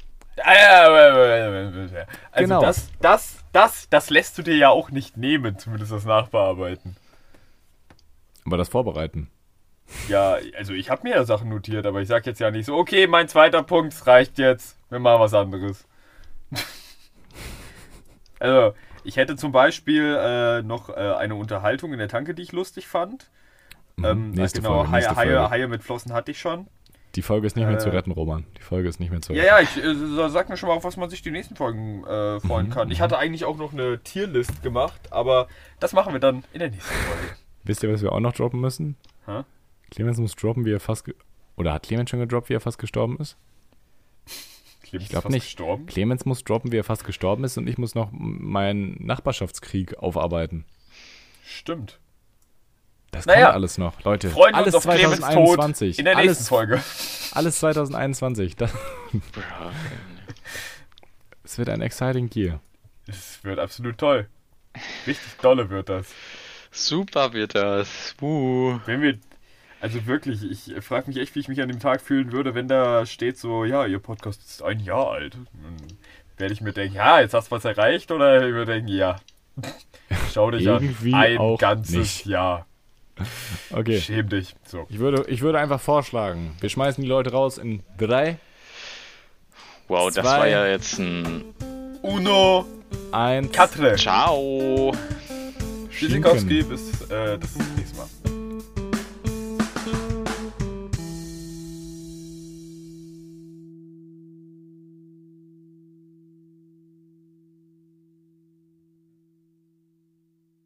Also Genau. das lässt du dir ja auch nicht nehmen, zumindest das Nachbearbeiten. Aber das Vorbereiten. Ja, also ich habe mir ja Sachen notiert, aber ich sag jetzt ja nicht so, okay, mein zweiter Punkt, es reicht jetzt, wir machen was anderes. Also, ich hätte zum Beispiel noch eine Unterhaltung in der Tanke, die ich lustig fand. Nächste Genau, Folge, nächste Folge. Haie mit Flossen hatte ich schon. Die Folge ist nicht mehr zu retten, Roman. Die Folge ist nicht mehr zu retten. Ja, ich sag mir schon mal, auf was man sich die nächsten Folgen freuen kann. Ich hatte eigentlich auch noch eine Tierlist gemacht, aber das machen wir dann in der nächsten Folge. Wisst ihr, was wir auch noch droppen müssen? Hä? Clemens muss droppen, wie er fast... Oder hat Clemens schon gedroppt, wie er fast gestorben ist? Clemens Ich glaube ist fast nicht. gestorben. Clemens muss droppen, wie er fast gestorben ist und ich muss noch meinen Nachbarschaftskrieg aufarbeiten. Stimmt. Das Naja, kommt alles noch, Leute. Freuen wir Alles uns auf Clemens 2021. Tod in der nächsten Folge. Alles 2021. Es wird ein exciting year. Es wird absolut toll. Richtig dolle wird das. Super wird das. Wenn wir, also wirklich, ich frage mich echt, wie ich mich an dem Tag fühlen würde, wenn da steht so, ja, ihr Podcast ist 1 Jahr alt. Dann werde ich mir denken, ja, jetzt hast du was erreicht, oder ich würde denken, ja, schau dich Irgendwie an, ein auch ganzes nicht. Jahr. Okay. Schäm dich. So. Ich würde einfach vorschlagen, wir schmeißen die Leute raus in 3, Wow, das 2, war ja jetzt ein... Uno, 1. Katre. Ciao. Tschüssikowski, bis das nächste Mal.